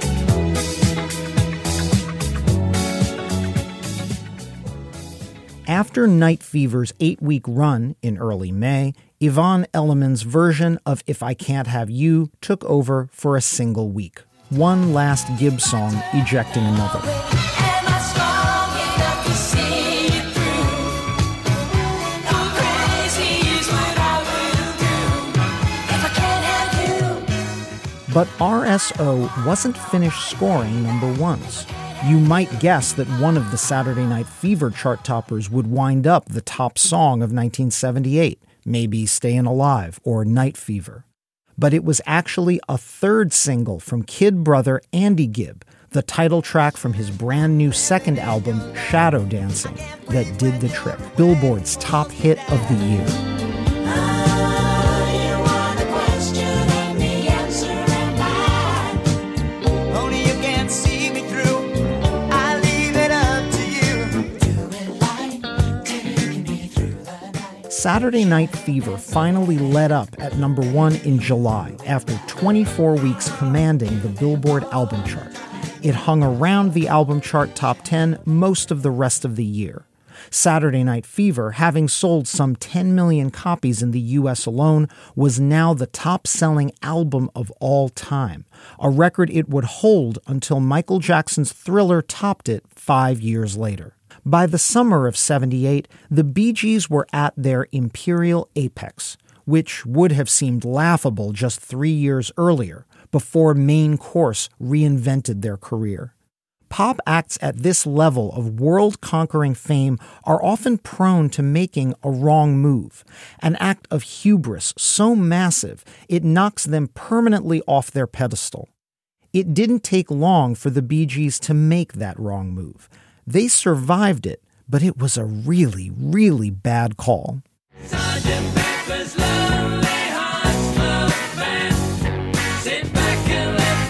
After Night Fever's eight-week run in early May, Yvonne Elliman's version of If I Can't Have You took over for a single week. One last Gibb song ejecting another. Am I strong enough to see it through? How crazy is what I will do if I can't have you? But R S O wasn't finished scoring number ones. You might guess that one of the Saturday Night Fever chart toppers would wind up the top song of nineteen seventy-eight, maybe Stayin' Alive or Night Fever. But it was actually a third single from Kid brother Andy Gibb, the title track from his brand new second album, Shadow Dancing, that did the trick. Billboard's top hit of the year. Saturday Night Fever finally let up at number one in July after twenty-four weeks commanding the Billboard album chart. It hung around the album chart top ten most of the rest of the year. Saturday Night Fever, having sold some ten million copies in the U S alone, was now the top-selling album of all time, a record it would hold until Michael Jackson's Thriller topped it five years later. By the summer of seventy-eight, the Bee Gees were at their imperial apex, which would have seemed laughable just three years earlier, before Main Course reinvented their career. Pop acts at this level of world-conquering fame are often prone to making a wrong move, an act of hubris so massive it knocks them permanently off their pedestal. It didn't take long for the Bee Gees to make that wrong move. They survived it, but it was a really, really bad call. Sergeant Pepper's Lonely Hearts Club Band. Sit back and let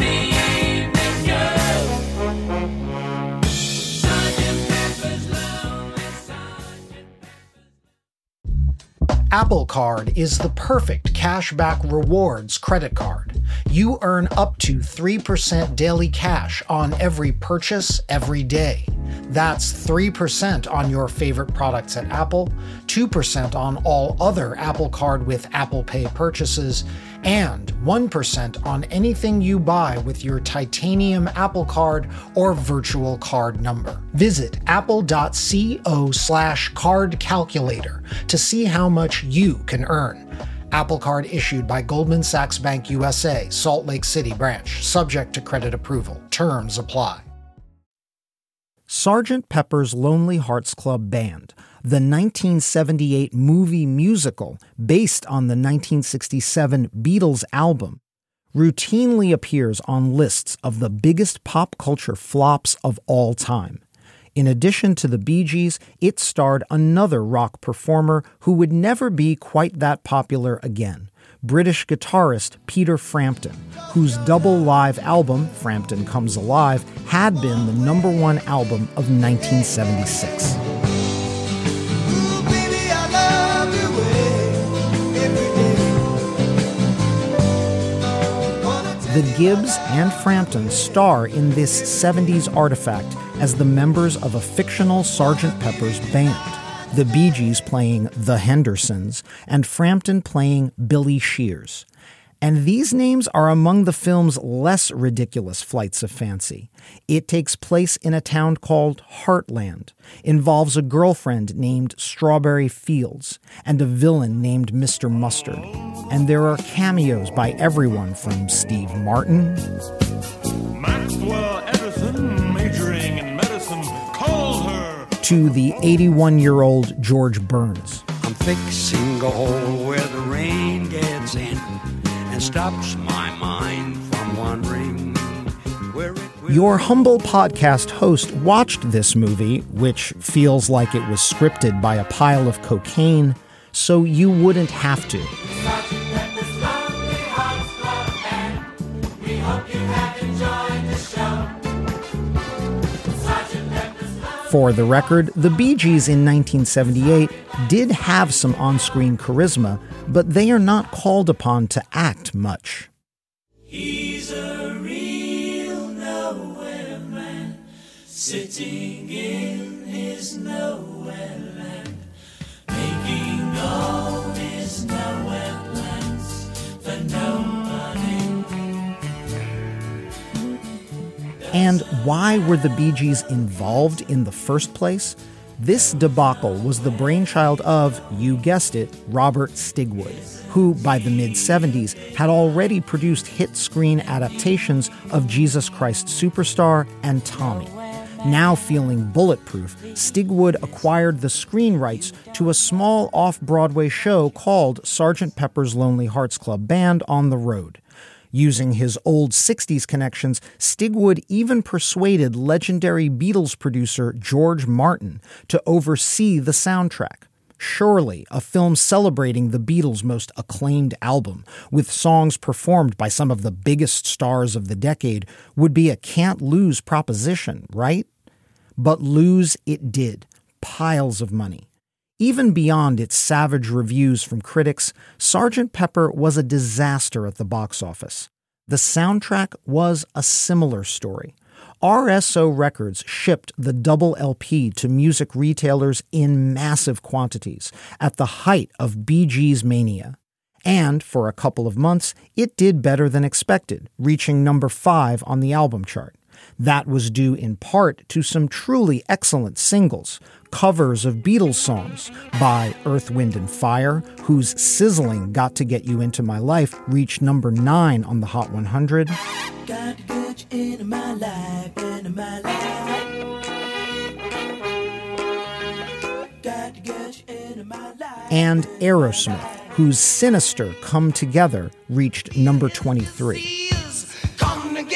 the evening go. Sergeant Pepper's Lonely, Sergeant Pepper's. Apple Card is the perfect cashback rewards credit card. You earn up to three percent daily cash on every purchase every day. That's three percent on your favorite products at Apple, two percent on all other Apple Card with Apple Pay purchases, and one percent on anything you buy with your titanium Apple Card or virtual card number. Visit apple.co slash card calculator to see how much you can earn. Apple Card issued by Goldman Sachs Bank U S A, Salt Lake City branch, subject to credit approval. Terms apply. Sergeant Pepper's Lonely Hearts Club Band, the nineteen seventy-eight movie musical based on the nineteen sixty-seven Beatles album, routinely appears on lists of the biggest pop culture flops of all time. In addition to the Bee Gees, it starred another rock performer who would never be quite that popular again, British guitarist Peter Frampton, whose double live album, Frampton Comes Alive, had been the number one album of nineteen seventy-six. The Gibbs and Frampton star in this seventies artifact as the members of a fictional Sergeant Pepper's band, the Bee Gees playing the Hendersons and Frampton playing Billy Shears. And these names are among the film's less ridiculous flights of fancy. It takes place in a town called Heartland, involves a girlfriend named Strawberry Fields, and a villain named Mister Mustard. And there are cameos by everyone from Steve Martin, Maxwell Edison, majoring in medicine, called her, to the eighty-one-year-old George Burns. I'm fixing a hole where the rain gets in and stops my mind from wondering where it will. Your humble podcast host watched this movie, which feels like it was scripted by a pile of cocaine, so you wouldn't have to. For the record, the Bee Gees in nineteen seventy-eight did have some on-screen charisma, but they are not called upon to act much. He's a real nowhere man, sitting in his nowhere land, making all his nowhere plans for nobody. And why were the Bee Gees involved in the first place? This debacle was the brainchild of, you guessed it, Robert Stigwood, who by the mid-seventies had already produced hit screen adaptations of Jesus Christ Superstar and Tommy. Now feeling bulletproof, Stigwood acquired the screen rights to a small off-Broadway show called Sergeant Pepper's Lonely Hearts Club Band on the Road. Using his old sixties connections, Stigwood even persuaded legendary Beatles producer George Martin to oversee the soundtrack. Surely a film celebrating the Beatles' most acclaimed album, with songs performed by some of the biggest stars of the decade, would be a can't-lose proposition, right? But lose it did. Piles of money. Even beyond its savage reviews from critics, Sergeant Pepper was a disaster at the box office. The soundtrack was a similar story. R S O Records shipped the double L P to music retailers in massive quantities at the height of Bee Gees mania. And for a couple of months, it did better than expected, reaching number five on the album chart. That was due in part to some truly excellent singles, covers of Beatles songs by Earth, Wind and Fire, whose Sizzling Got to Get You Into My Life reached number nine on the Hot one hundred. Got to get you into my life, into my life. Got to get you into my life. And Aerosmith, whose Sinister Come Together reached number twenty-three. Come together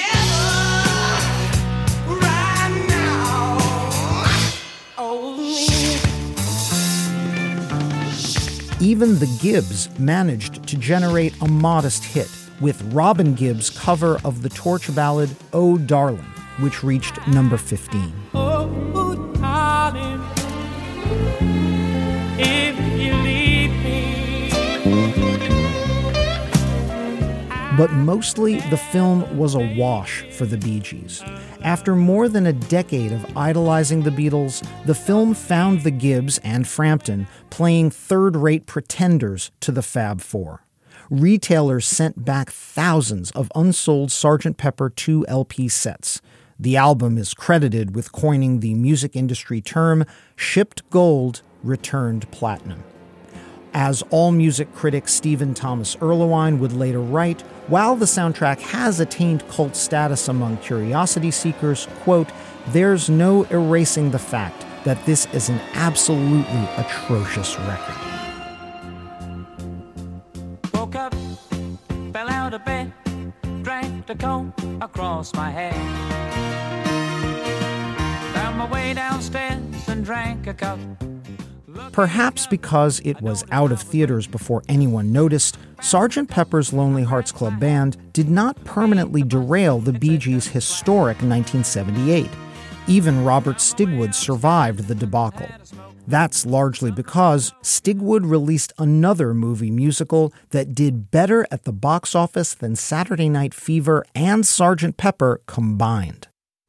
right now. Oh. Even the Gibbs managed to generate a modest hit with Robin Gibbs' cover of the torch ballad Oh Darling, which reached number fifteen. Oh, darling, if you leave me. But mostly, the film was a wash for the Bee Gees. After more than a decade of idolizing the Beatles, the film found the Gibbs and Frampton playing third-rate pretenders to the Fab Four. Retailers sent back thousands of unsold Sergeant Pepper two L P sets. The album is credited with coining the music industry term shipped gold, returned platinum. As AllMusic critic Stephen Thomas Erlewine would later write, while the soundtrack has attained cult status among curiosity seekers, quote, there's no erasing the fact that this is an absolutely atrocious record. Woke up, fell out of bed, drank the coat across my head. Found my way downstairs and drank a cup. Perhaps because it was out of theaters before anyone noticed, Sergeant Pepper's Lonely Hearts Club Band did not permanently derail the Bee Gees' historic nineteen seventy-eight. Even Robert Stigwood survived the debacle. That's largely because Stigwood released another movie musical that did better at the box office than Saturday Night Fever and Sergeant Pepper combined.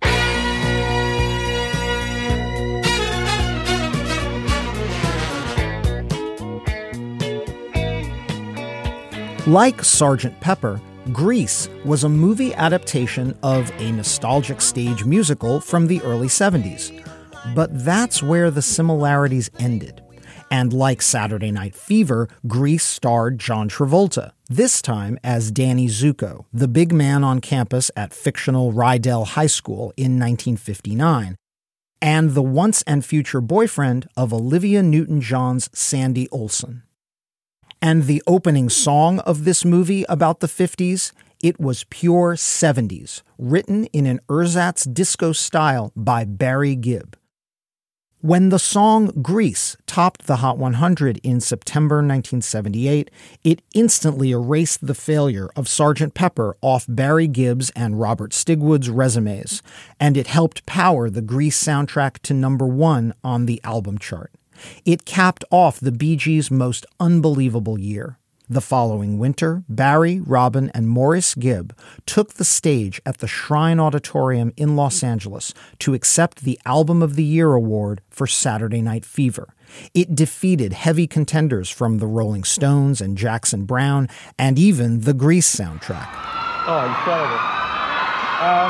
Like Sergeant Pepper, Grease was a movie adaptation of a nostalgic stage musical from the early seventies. But that's where the similarities ended. And like Saturday Night Fever, Grease starred John Travolta, this time as Danny Zuko, the big man on campus at fictional Rydell High School in nineteen fifty-nine, and the once and future boyfriend of Olivia Newton-John's Sandy Olsen. And the opening song of this movie about the fifties, it was pure seventies, written in an ersatz disco style by Barry Gibb. When the song Grease topped the Hot one hundred in September nineteen seventy-eight, it instantly erased the failure of Sergeant Pepper off Barry Gibb's and Robert Stigwood's resumes, and it helped power the Grease soundtrack to number one on the album chart. It capped off the Bee Gees' most unbelievable year. The following winter, Barry, Robin, and Maurice Gibb took the stage at the Shrine Auditorium in Los Angeles to accept the Album of the Year award for Saturday Night Fever. It defeated heavy contenders from the Rolling Stones and Jackson Browne, and even the Grease soundtrack. Oh, incredible. Um,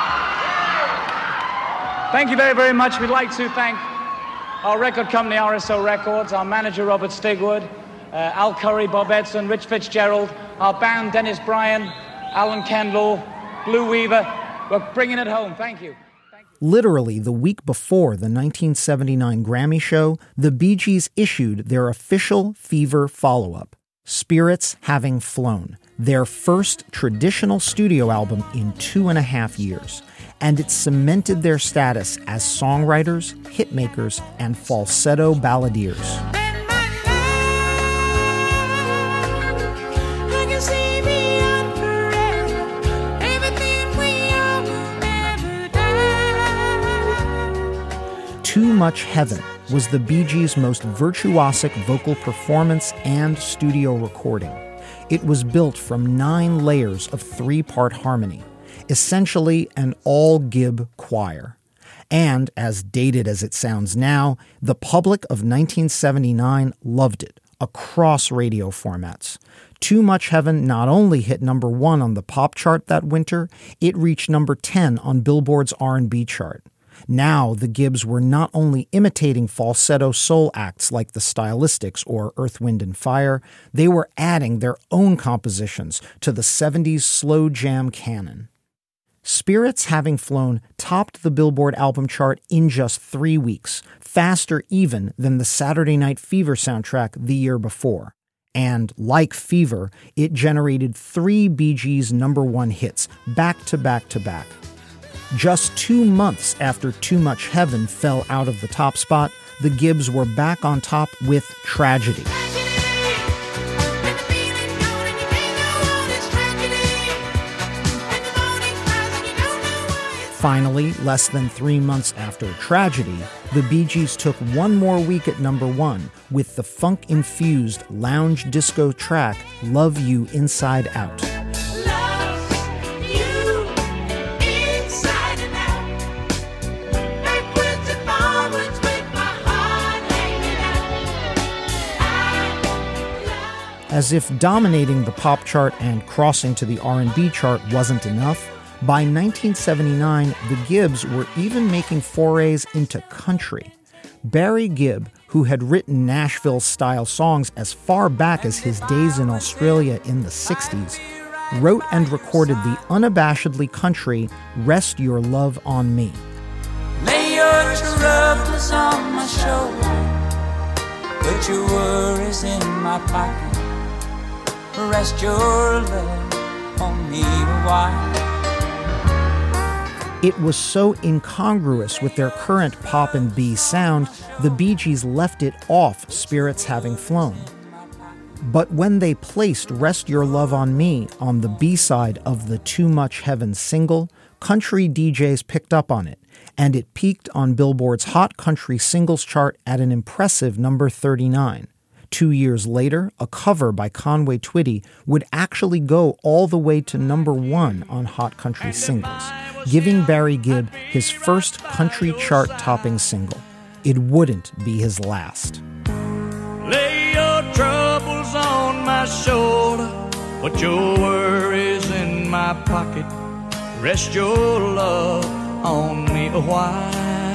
thank you very, very much. We'd like to thank our record company, R S O Records, our manager, Robert Stigwood, uh, Al Curry, Bob Edson, Rich Fitzgerald, our band, Dennis Bryan, Alan Kendall, Blue Weaver. We're bringing it home. Thank you. Literally the week before the nineteen seventy-nine Grammy show, the Bee Gees issued their official Fever follow-up, Spirits Having Flown, their first traditional studio album in two and a half years. And it cemented their status as songwriters, hitmakers, and falsetto balladeers. Too Much Heaven was the Bee Gees' most virtuosic vocal performance and studio recording. It was built from nine layers of three-part harmony, essentially an all-Gibb choir. And, as dated as it sounds now, the public of nineteen seventy-nine loved it across radio formats. Too Much Heaven not only hit number one on the pop chart that winter, it reached number ten on Billboard's R and B chart. Now, the Gibbs were not only imitating falsetto soul acts like the Stylistics or Earth, Wind and Fire, they were adding their own compositions to the seventies slow jam canon. Spirits Having Flown topped the Billboard album chart in just three weeks, faster even than the Saturday Night Fever soundtrack the year before. And, like Fever, it generated three Bee Gees number one hits, back to back to back. Just two months after Too Much Heaven fell out of the top spot, the Gibbs were back on top with Tragedy. Finally, less than three months after Tragedy, the Bee Gees took one more week at number one with the funk-infused lounge disco track Love You Inside Out. As if dominating the pop chart and crossing to the R and B chart wasn't enough, by nineteen seventy-nine, the Gibbs were even making forays into country. Barry Gibb, who had written Nashville-style songs as far back as his days in Australia in the sixties, wrote and recorded the unabashedly country Rest Your Love on Me. Lay your troubles on my shoulder, put your worries in my pocket, rest your love on me a while. It was so incongruous with their current pop and B sound, the Bee Gees left it off Spirits Having Flown. But when they placed Rest Your Love on Me on the B-side of the Too Much Heaven single, country D Js picked up on it, and it peaked on Billboard's Hot Country Singles chart at an impressive number thirty-nine. Two years later, a cover by Conway Twitty would actually go all the way to number one on Hot Country Singles, giving Barry Gibb his first country chart-topping single. It wouldn't be his last. Lay your troubles on my shoulder, put your worries in my pocket, rest your love on me a while.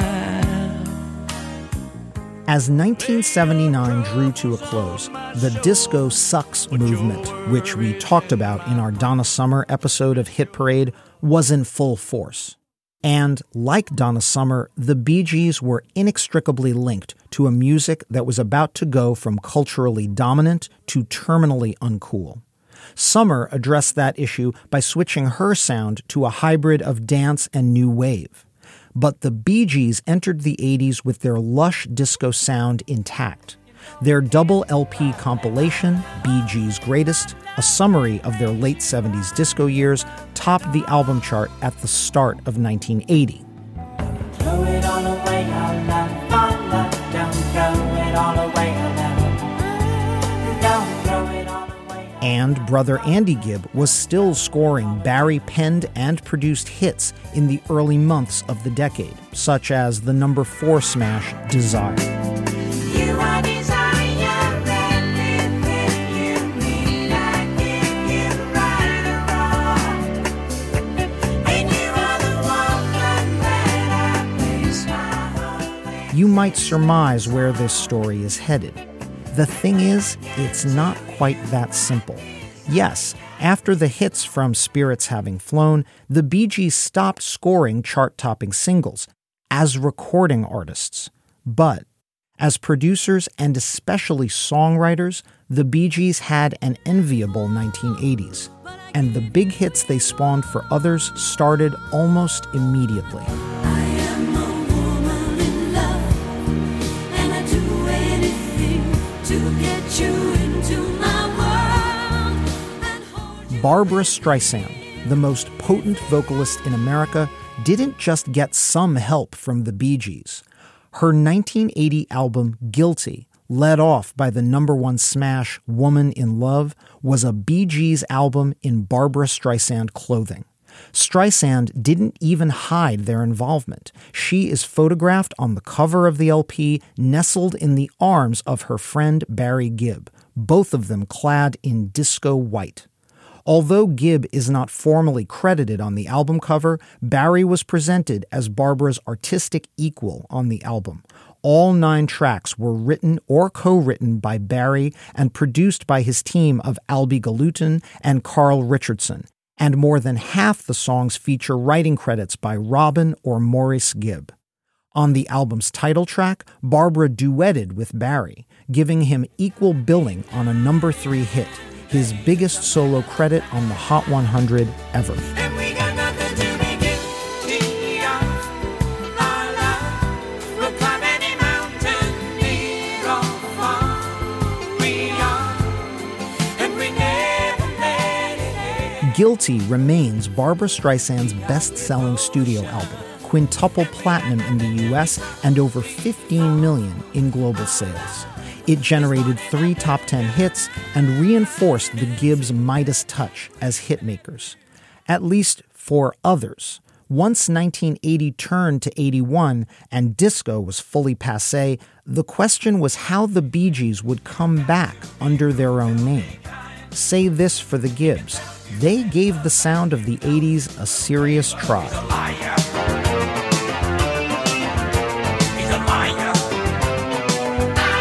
As nineteen seventy-nine drew to a close, the Disco Sucks movement, which we talked about in our Donna Summer episode of Hit Parade, was in full force. And like Donna Summer, the Bee Gees were inextricably linked to a music that was about to go from culturally dominant to terminally uncool. Summer addressed that issue by switching her sound to a hybrid of dance and new wave. But the Bee Gees entered the eighties with their lush disco sound intact. Their double L P compilation, Bee Gees Greatest, a summary of their late seventies disco years, topped the album chart at the start of nineteen eighty. Throw it all away, our love, our love, don't throw it all away, our love. Don't throw it all away. And brother Andy Gibb was still scoring Barry-penned and produced hits in the early months of the decade, such as the number four smash Desire. You are desire, everything you need, I give you right or wrong. And you are the woman that I place my heart in. You might surmise where this story is headed. The thing is, it's not quite that simple. Yes, after the hits from Spirits Having Flown, the Bee Gees stopped scoring chart-topping singles as recording artists. But as producers and especially songwriters, the Bee Gees had an enviable nineteen eighties, and the big hits they spawned for others started almost immediately. Barbra Streisand, the most potent vocalist in America, didn't just get some help from the Bee Gees. Her nineteen eighty album Guilty, led off by the number one smash Woman in Love, was a Bee Gees album in Barbra Streisand clothing. Streisand didn't even hide their involvement. She is photographed on the cover of the L P, nestled in the arms of her friend Barry Gibb, both of them clad in disco white. Although Gibb is not formally credited on the album cover, Barry was presented as Barbra's artistic equal on the album. All nine tracks were written or co-written by Barry and produced by his team of Albie Galutin and Carl Richardson, and more than half the songs feature writing credits by Robin or Maurice Gibb. On the album's title track, Barbra duetted with Barry, giving him equal billing on a number three hit, his biggest solo credit on the Hot one hundred ever. And we got nothing to be guilty of. Our love will climb any mountain, near or far. We are, and we never let it end. Guilty remains Barbra Streisand's best-selling studio album, quintuple platinum in the U S and over fifteen million in global sales. It generated three top ten hits and reinforced the Gibbs' Midas touch as hitmakers. At least for others. Once nineteen eighty turned to eighty-one and disco was fully passé, the question was how the Bee Gees would come back under their own name. Say this for the Gibbs. They gave the sound of the eighties a serious try. He's a liar.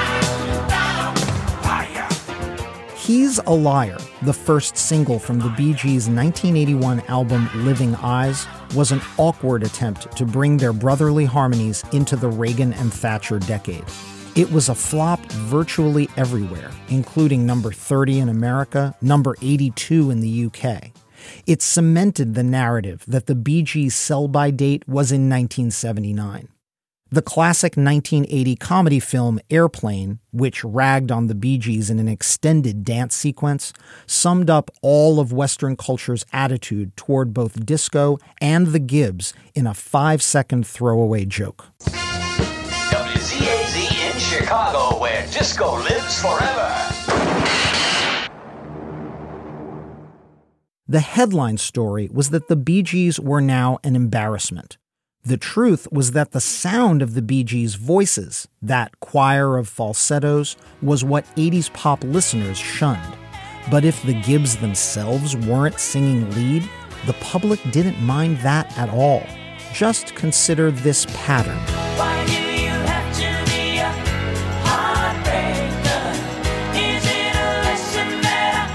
He's a Liar, the first single from the Bee Gees' nineteen eighty-one album Living Eyes, was an awkward attempt to bring their brotherly harmonies into the Reagan and Thatcher decade. It was a flop virtually everywhere, including number thirty in America, number eighty-two in the U K. It cemented the narrative that the Bee Gees' sell-by date was in nineteen seventy-nine. The classic nineteen eighty comedy film Airplane, which ragged on the Bee Gees in an extended dance sequence, summed up all of Western culture's attitude toward both disco and the Gibbs in a five-second throwaway joke. W Z A Z in Chicago, where disco lives forever. The headline story was that the Bee Gees were now an embarrassment. The truth was that the sound of the Bee Gees' voices, that choir of falsettos, was what eighties pop listeners shunned. But if the Gibbs themselves weren't singing lead, the public didn't mind that at all. Just consider this pattern. Why do you have to be a heartbreaker? Is it a lesson that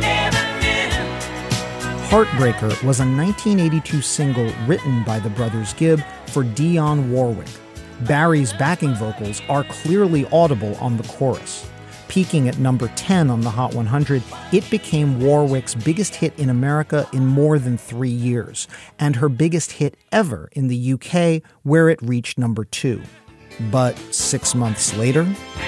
I never knew? Heartbreaker was a nineteen eighty-two single written by the brothers Gibb for Dionne Warwick. Barry's backing vocals are clearly audible on the chorus. Peaking at number ten on the Hot one hundred, it became Warwick's biggest hit in America in more than three years, and her biggest hit ever in the U K, where it reached number two. But six months later,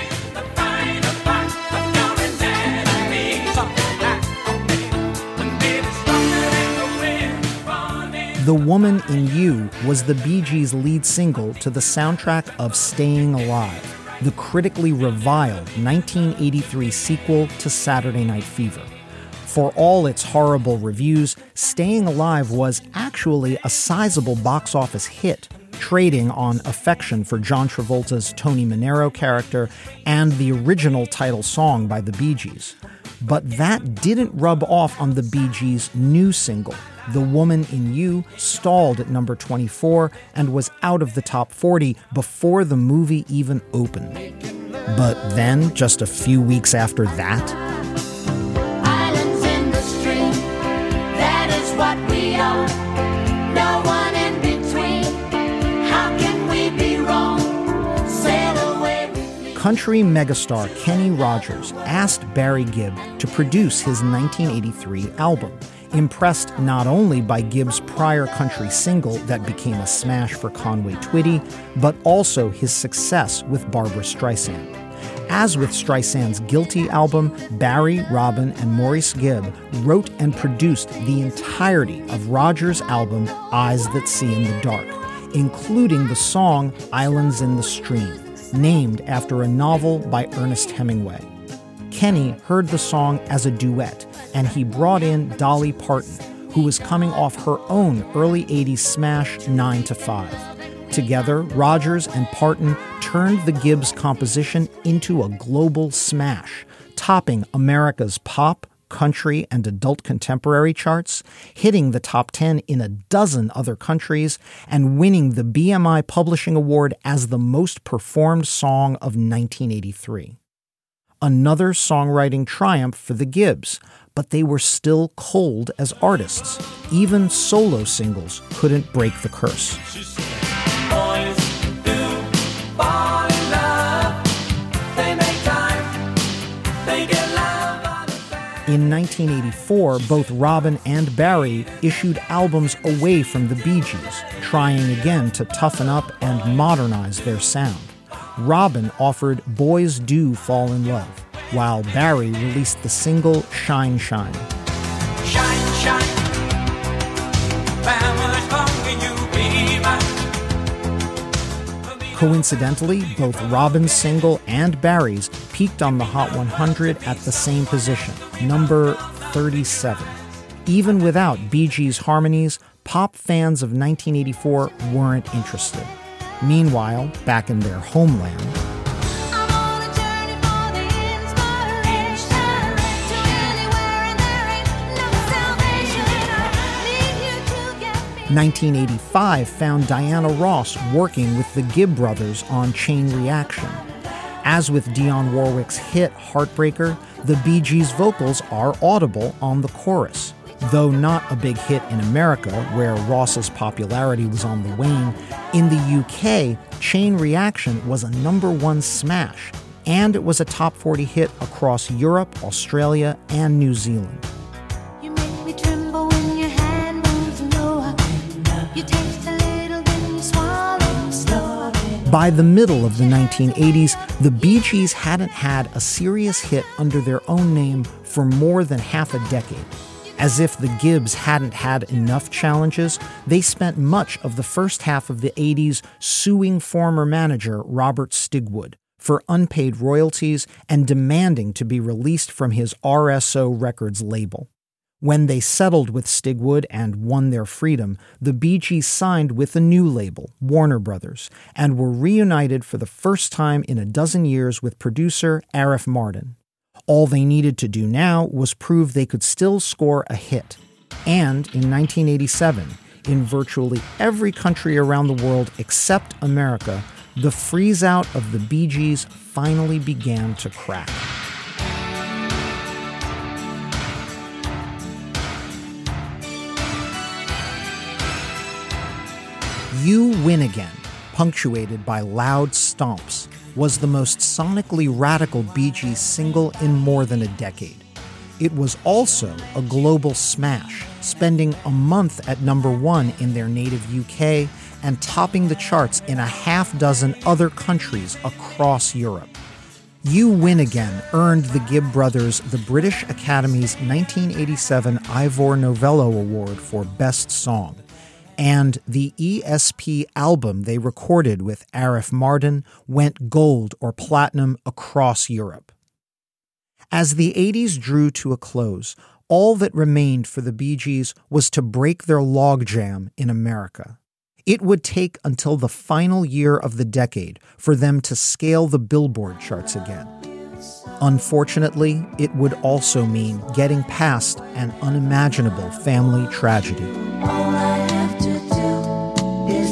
The Woman in You was the Bee Gees' lead single to the soundtrack of Staying Alive, the critically reviled nineteen eighty-three sequel to Saturday Night Fever. For all its horrible reviews, Staying Alive was actually a sizable box office hit, trading on affection for John Travolta's Tony Manero character and the original title song by the Bee Gees. But that didn't rub off on the Bee Gees' new single. The Woman in You stalled at number twenty-four and was out of the top forty before the movie even opened. But then, just a few weeks after that, Islands in the stream, that is what we are. No one in between. How can we be wrong? Sail away with me. country megastar Kenny Rogers asked Barry Gibb to produce his nineteen eighty-three album, impressed not only by Gibb's prior country single that became a smash for Conway Twitty, but also his success with Barbra Streisand. As with Streisand's Guilty album, Barry, Robin, and Maurice Gibb wrote and produced the entirety of Rogers' album Eyes That See in the Dark, including the song Islands in the Stream, named after a novel by Ernest Hemingway. Kenny heard the song as a duet, and he brought in Dolly Parton, who was coming off her own early eighties smash nine to five. Together, Rogers and Parton turned the Gibbs composition into a global smash, topping America's pop, country, and adult contemporary charts, hitting the top ten in a dozen other countries, and winning the B M I Publishing Award as the most performed song of nineteen eighty-three. Another songwriting triumph for the Gibbs, but they were still cold as artists. Even solo singles couldn't break the curse. Boys do fall in love. They make time. They get love. In nineteen eighty-four, both Robin and Barry issued albums away from the Bee Gees, trying again to toughen up and modernize their sound. Robin offered Boys Do Fall in Love, while Barry released the single Shine Shine. Shine, shine. How much longer you be mine? Coincidentally, both Robin's single and Barry's peaked on the Hot one hundred at the same position, number thirty-seven. Even without Bee Gees harmonies, pop fans of nineteen eighty-four weren't interested. Meanwhile, back in their homeland, nineteen eighty-five found Diana Ross working with the Gibb brothers on Chain Reaction. As with Dionne Warwick's hit Heartbreaker, the Bee Gees' vocals are audible on the chorus. Though not a big hit in America, where Ross's popularity was on the wane, in the U K, Chain Reaction was a number one smash, and it was a top forty hit across Europe, Australia, and New Zealand. You make me tremble when your hand moves lower. You taste a little, then you swallow slower. By the middle of the nineteen eighties, the Bee Gees hadn't had a serious hit under their own name for more than half a decade. As if the Gibbs hadn't had enough challenges, they spent much of the first half of the eighties suing former manager Robert Stigwood for unpaid royalties and demanding to be released from his R S O Records label. When they settled with Stigwood and won their freedom, the Bee Gees signed with a new label, Warner Brothers, and were reunited for the first time in a dozen years with producer Arif Mardin. All they needed to do now was prove they could still score a hit. And in nineteen eighty-seven, in virtually every country around the world except America, the freeze-out of the Bee Gees finally began to crack. You Win Again, punctuated by loud stomps, was the most sonically radical Bee Gees single in more than a decade. It was also a global smash, spending a month at number one in their native U K and topping the charts in a half dozen other countries across Europe. You Win Again earned the Gibb brothers the British Academy's nineteen eighty-seven Ivor Novello Award for Best Song, and the E S P album they recorded with Arif Mardin went gold or platinum across Europe. As the eighties drew to a close, all that remained for the Bee Gees was to break their logjam in America. It would take until the final year of the decade for them to scale the Billboard charts again. Unfortunately, it would also mean getting past an unimaginable family tragedy. All I have to do is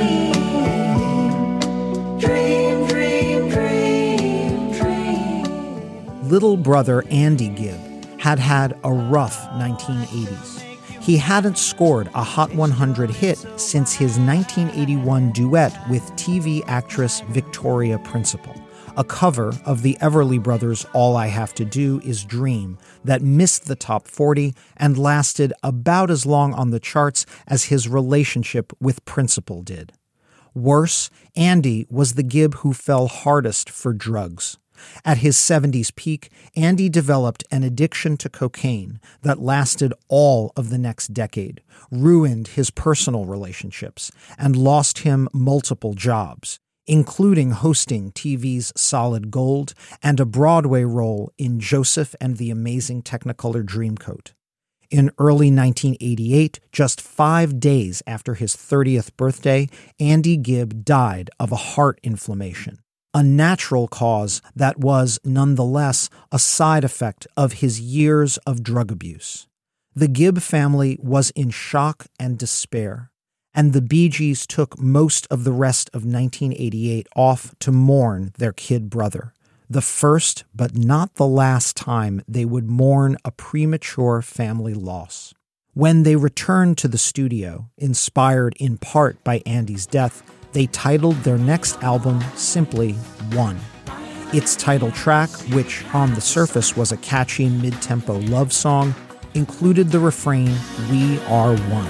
dream, dream, dream, dream, dream. Little brother Andy Gibb had had a rough nineteen eighties. He hadn't scored a Hot one hundred hit since his nineteen eighty-one duet with T V actress Victoria Principal, a cover of the Everly Brothers' All I Have to Do Is Dream that missed the top forty and lasted about as long on the charts as his relationship with Principal did. Worse, Andy was the Gibb who fell hardest for drugs. At his seventies peak, Andy developed an addiction to cocaine that lasted all of the next decade, ruined his personal relationships, and lost him multiple jobs, including hosting T V's Solid Gold and a Broadway role in Joseph and the Amazing Technicolor Dreamcoat. In early nineteen eighty-eight, just five days after his thirtieth birthday, Andy Gibb died of a heart inflammation, a natural cause that was, nonetheless, a side effect of his years of drug abuse. The Gibb family was in shock and despair, and the Bee Gees took most of the rest of nineteen eighty-eight off to mourn their kid brother, the first but not the last time they would mourn a premature family loss. When they returned to the studio, inspired in part by Andy's death, they titled their next album simply One. Its title track, which on the surface was a catchy mid-tempo love song, included the refrain, "We are one."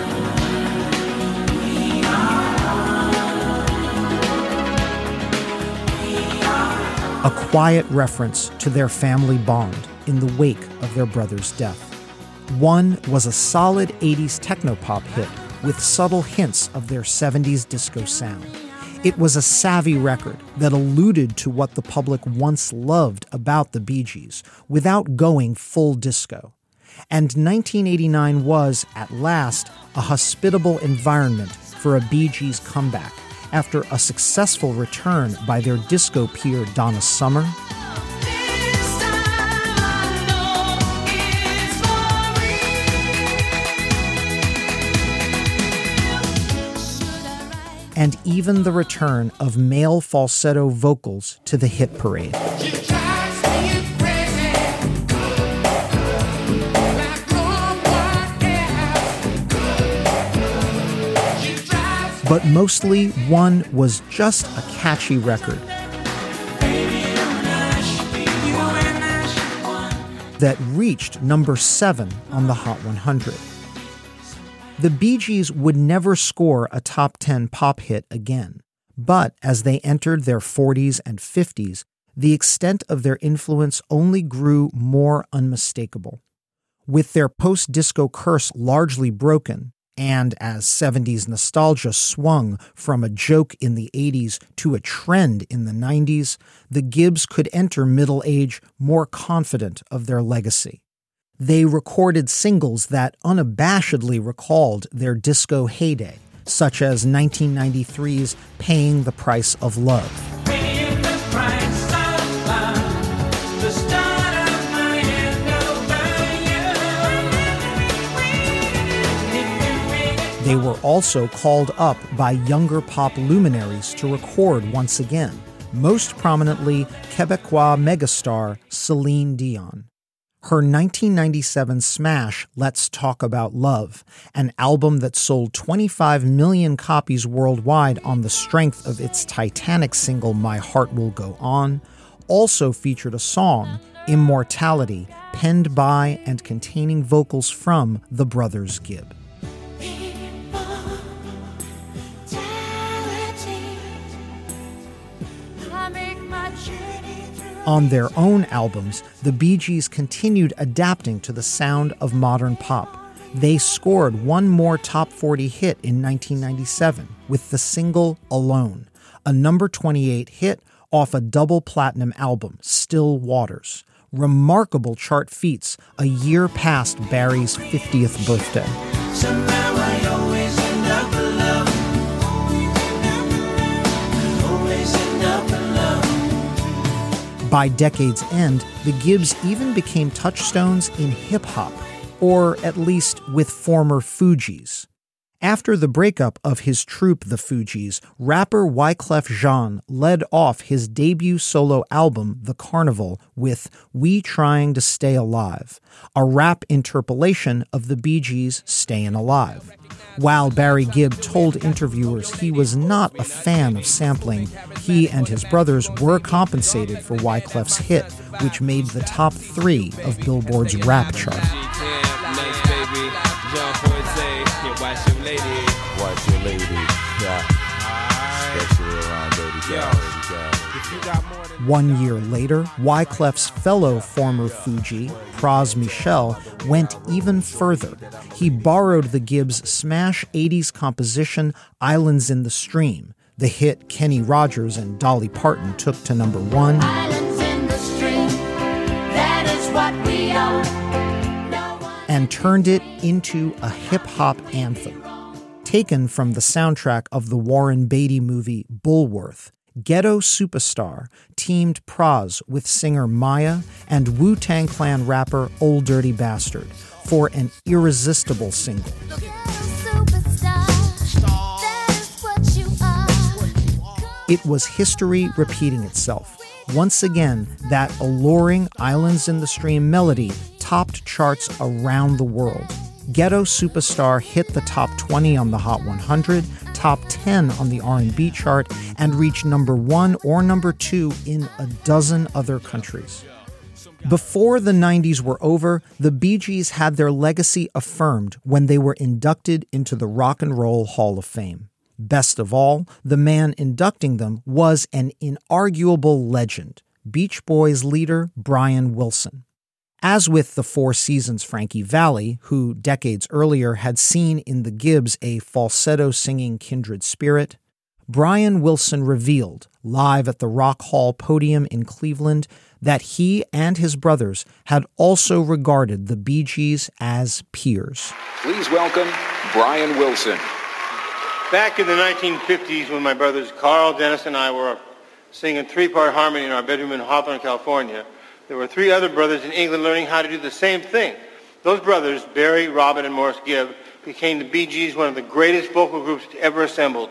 A quiet reference to their family bond in the wake of their brother's death. One was a solid eighties technopop hit with subtle hints of their seventies disco sound. It was a savvy record that alluded to what the public once loved about the Bee Gees without going full disco. And nineteen eighty-nine was, at last, a hospitable environment for a Bee Gees comeback after a successful return by their disco peer Donna Summer, and even the return of male falsetto vocals to the hit parade. But mostly, one was just a catchy record that reached number seven on the Hot one hundred. The Bee Gees would never score a top ten pop hit again, but as they entered their forties and fifties, the extent of their influence only grew more unmistakable. With their post-disco curse largely broken, and as seventies nostalgia swung from a joke in the eighties to a trend in the nineties, the Gibbs could enter middle age more confident of their legacy. They recorded singles that unabashedly recalled their disco heyday, such as nineteen ninety-three's Paying the Price of Love. Paying the price of love, the start of my end over you. They were also called up by younger pop luminaries to record once again, most prominently Quebecois megastar Celine Dion. Her nineteen ninety-seven smash, Let's Talk About Love, an album that sold twenty-five million copies worldwide on the strength of its Titanic single My Heart Will Go On, also featured a song, Immortality, penned by and containing vocals from the brothers Gibb. On their own albums, the Bee Gees continued adapting to the sound of modern pop. They scored one more top forty hit in nineteen ninety-seven with the single Alone, a number twenty-eight hit off a double platinum album, Still Waters. Remarkable chart feats a year past Barry's fiftieth birthday. Somehow I always end up alone. Always end up alone. By decade's end, the Gibbs even became touchstones in hip-hop, or at least with former Fugees. After the breakup of his troupe, the Fugees, rapper Wyclef Jean led off his debut solo album, The Carnival, with We Trying to Stay Alive, a rap interpolation of the Bee Gees' Stayin' Alive. While Barry Gibb told interviewers he was not a fan of sampling, he and his brothers were compensated for Wyclef's hit, which made the top three of Billboard's rap chart. One year later, Wyclef's fellow former Fuji, Pras Michel, went even further. He borrowed the Gibbs' smash eighties composition Islands in the Stream, the hit Kenny Rogers and Dolly Parton took to number one, Islands in the stream, that is what we are. and turned it into a hip-hop anthem. Taken from the soundtrack of the Warren Beatty movie Bullworth, Ghetto Superstar teamed Pras with singer Maya and Wu-Tang Clan rapper Old Dirty Bastard for an irresistible single. It was history repeating itself. Once again, that alluring Islands in the Stream melody topped charts around the world. Ghetto Superstar hit the top twenty on the Hot one hundred, top ten on the R and B chart, and reached number one or number two in a dozen other countries. Before the nineties were over, the Bee Gees had their legacy affirmed when they were inducted into the Rock and Roll Hall of Fame. Best of all, the man inducting them was an inarguable legend, Beach Boys leader Brian Wilson. As with the Four Seasons Frankie Valli, who decades earlier had seen in the Gibbs a falsetto-singing kindred spirit, Brian Wilson revealed, live at the Rock Hall podium in Cleveland, that he and his brothers had also regarded the Bee Gees as peers. Please welcome Brian Wilson. Back in the nineteen fifties, when my brothers Carl, Dennis, and I were singing three-part harmony in our bedroom in Hawthorne, California, there were three other brothers in England learning how to do the same thing. Those brothers, Barry, Robin, and Morris Gibb, became the Bee Gees, one of the greatest vocal groups ever assembled.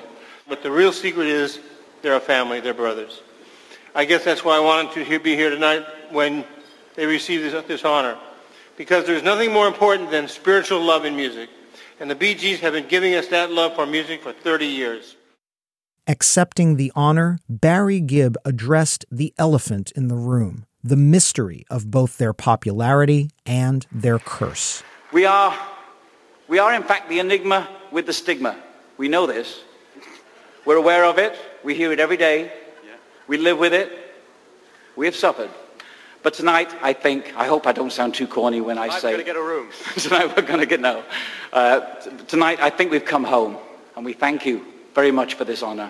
But the real secret is they're a family, they're brothers. I guess that's why I wanted to be here tonight when they received this, this honor. Because there's nothing more important than spiritual love in music. And the Bee Gees have been giving us that love for music for thirty years. Accepting the honor, Barry Gibb addressed the elephant in the room, the mystery of both their popularity and their curse. We are, we are in fact the enigma with the stigma. We know this. We're aware of it. We hear it every day. We live with it. We have suffered. But tonight, I think, I hope I don't sound too corny when I I'm say... going to get a room. Tonight we're going to get, no. Uh, t- tonight, I think we've come home. And we thank you very much for this honor.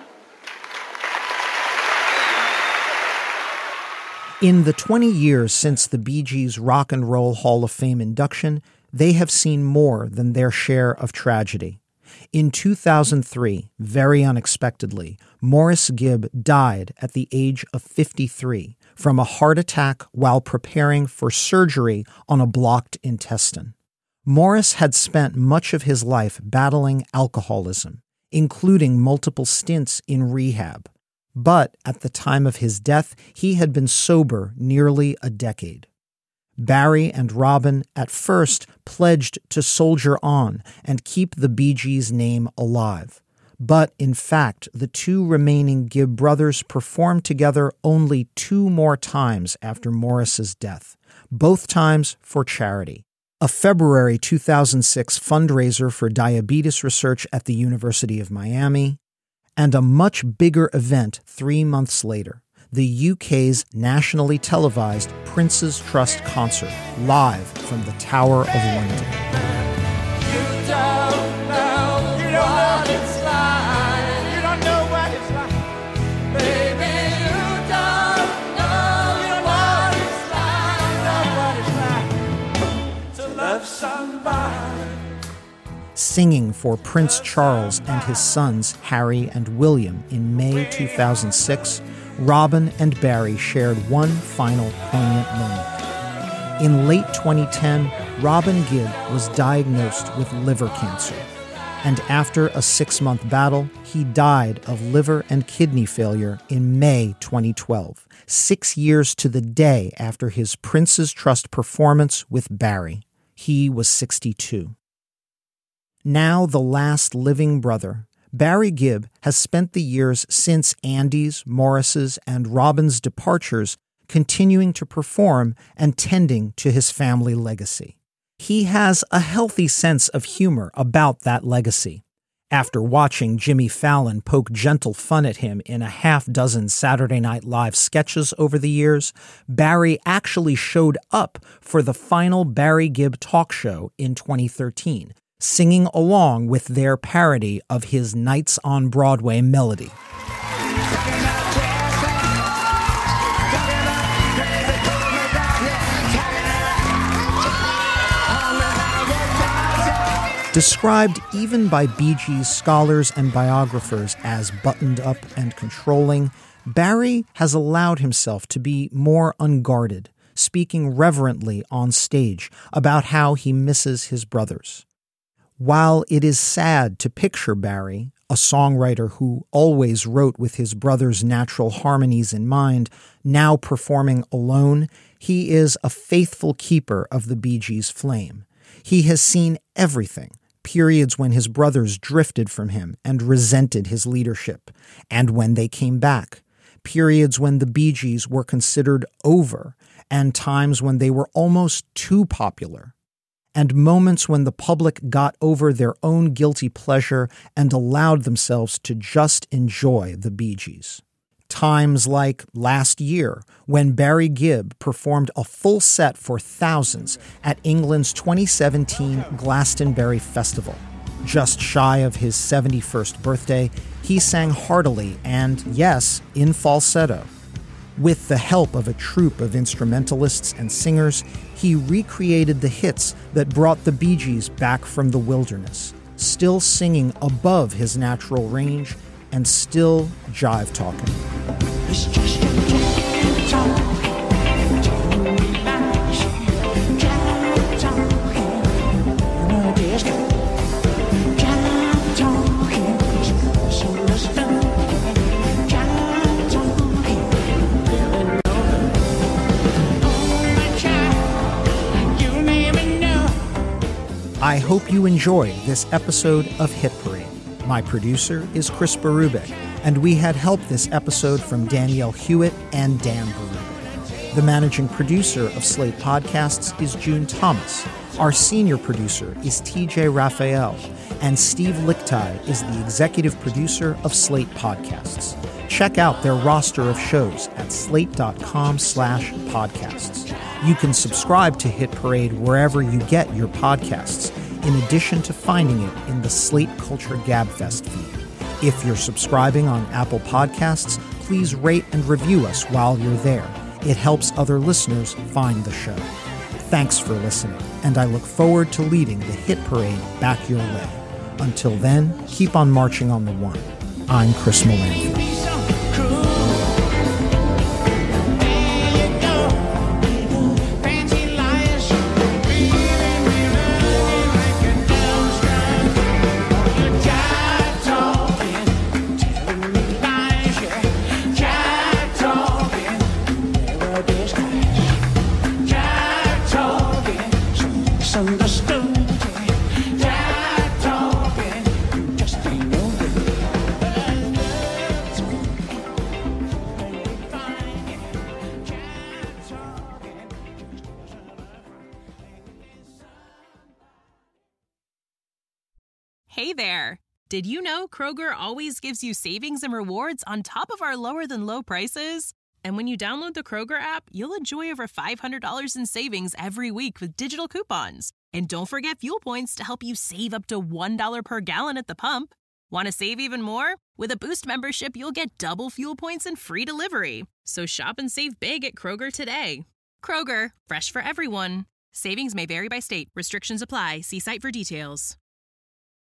In the twenty years since the Bee Gees Rock and Roll Hall of Fame induction, they have seen more than their share of tragedy. In two thousand three, very unexpectedly, Maurice Gibb died at the age of fifty-three from a heart attack while preparing for surgery on a blocked intestine. Maurice had spent much of his life battling alcoholism, including multiple stints in rehab. But at the time of his death, he had been sober nearly a decade. Barry and Robin at first pledged to soldier on and keep the Bee Gees' name alive. But in fact, the two remaining Gibb brothers performed together only two more times after Maurice's death, both times for charity. A February two thousand six fundraiser for diabetes research at the University of Miami, and a much bigger event three months later, the U K's nationally televised Prince's Trust concert, live from the Tower of London. You don't know what it's like. You don't know what it's like. Baby, you don't know what it's like. You know what it's like to love somebody. Singing for Prince Charles and his sons Harry and William in May two thousand six, Robin and Barry shared one final poignant moment. In late twenty ten, Robin Gibb was diagnosed with liver cancer, and after a six-month battle, he died of liver and kidney failure in May twenty twelve, six years to the day after his Prince's Trust performance with Barry. He was sixty-two. Now the last living brother, Barry Gibb has spent the years since Andy's, Maurice's, and Robin's departures continuing to perform and tending to his family legacy. He has a healthy sense of humor about that legacy. After watching Jimmy Fallon poke gentle fun at him in a half dozen Saturday Night Live sketches over the years, Barry actually showed up for the final Barry Gibb talk show in twenty thirteen, singing along with their parody of his Nights on Broadway melody. Described even by Bee Gees scholars and biographers as buttoned up and controlling, Barry has allowed himself to be more unguarded, speaking reverently on stage about how he misses his brothers. While it is sad to picture Barry, a songwriter who always wrote with his brother's natural harmonies in mind, now performing alone, he is a faithful keeper of the Bee Gees' flame. He has seen everything, periods when his brothers drifted from him and resented his leadership, and when they came back, periods when the Bee Gees were considered over, and times when they were almost too popular, and moments when the public got over their own guilty pleasure and allowed themselves to just enjoy the Bee Gees. Times like last year, when Barry Gibb performed a full set for thousands at England's twenty seventeen Glastonbury Festival. Just shy of his seventy-first birthday, he sang heartily and, yes, in falsetto. With the help of a troupe of instrumentalists and singers, he recreated the hits that brought the Bee Gees back from the wilderness, still singing above his natural range and still jive talking. It's just a jive talking, jive talking, jive talking, jive talking. So listen. you enjoyed this episode of Hit Parade. My producer is Chris Berube, and we had help this episode from Danielle Hewitt and Dan Berube. The managing producer of Slate Podcasts is June Thomas. Our senior producer is T J Raphael, and Steve Lickteig is the executive producer of Slate Podcasts. Check out their roster of shows at slate.com slash podcasts. You can subscribe to Hit Parade wherever you get your podcasts, in addition to finding it in the Slate Culture Gabfest feed. If you're subscribing on Apple Podcasts, please rate and review us while you're there. It helps other listeners find the show. Thanks for listening, and I look forward to leading the Hit Parade back your way. Until then, keep on marching on the one. I'm Chris Molanphy. Hey there! Did you know Kroger always gives you savings and rewards on top of our lower-than-low prices? And when you download the Kroger app, you'll enjoy over five hundred dollars in savings every week with digital coupons. And don't forget fuel points to help you save up to one dollar per gallon at the pump. Want to save even more? With a Boost membership, you'll get double fuel points and free delivery. So shop and save big at Kroger today. Kroger, fresh for everyone. Savings may vary by state. Restrictions apply. See site for details.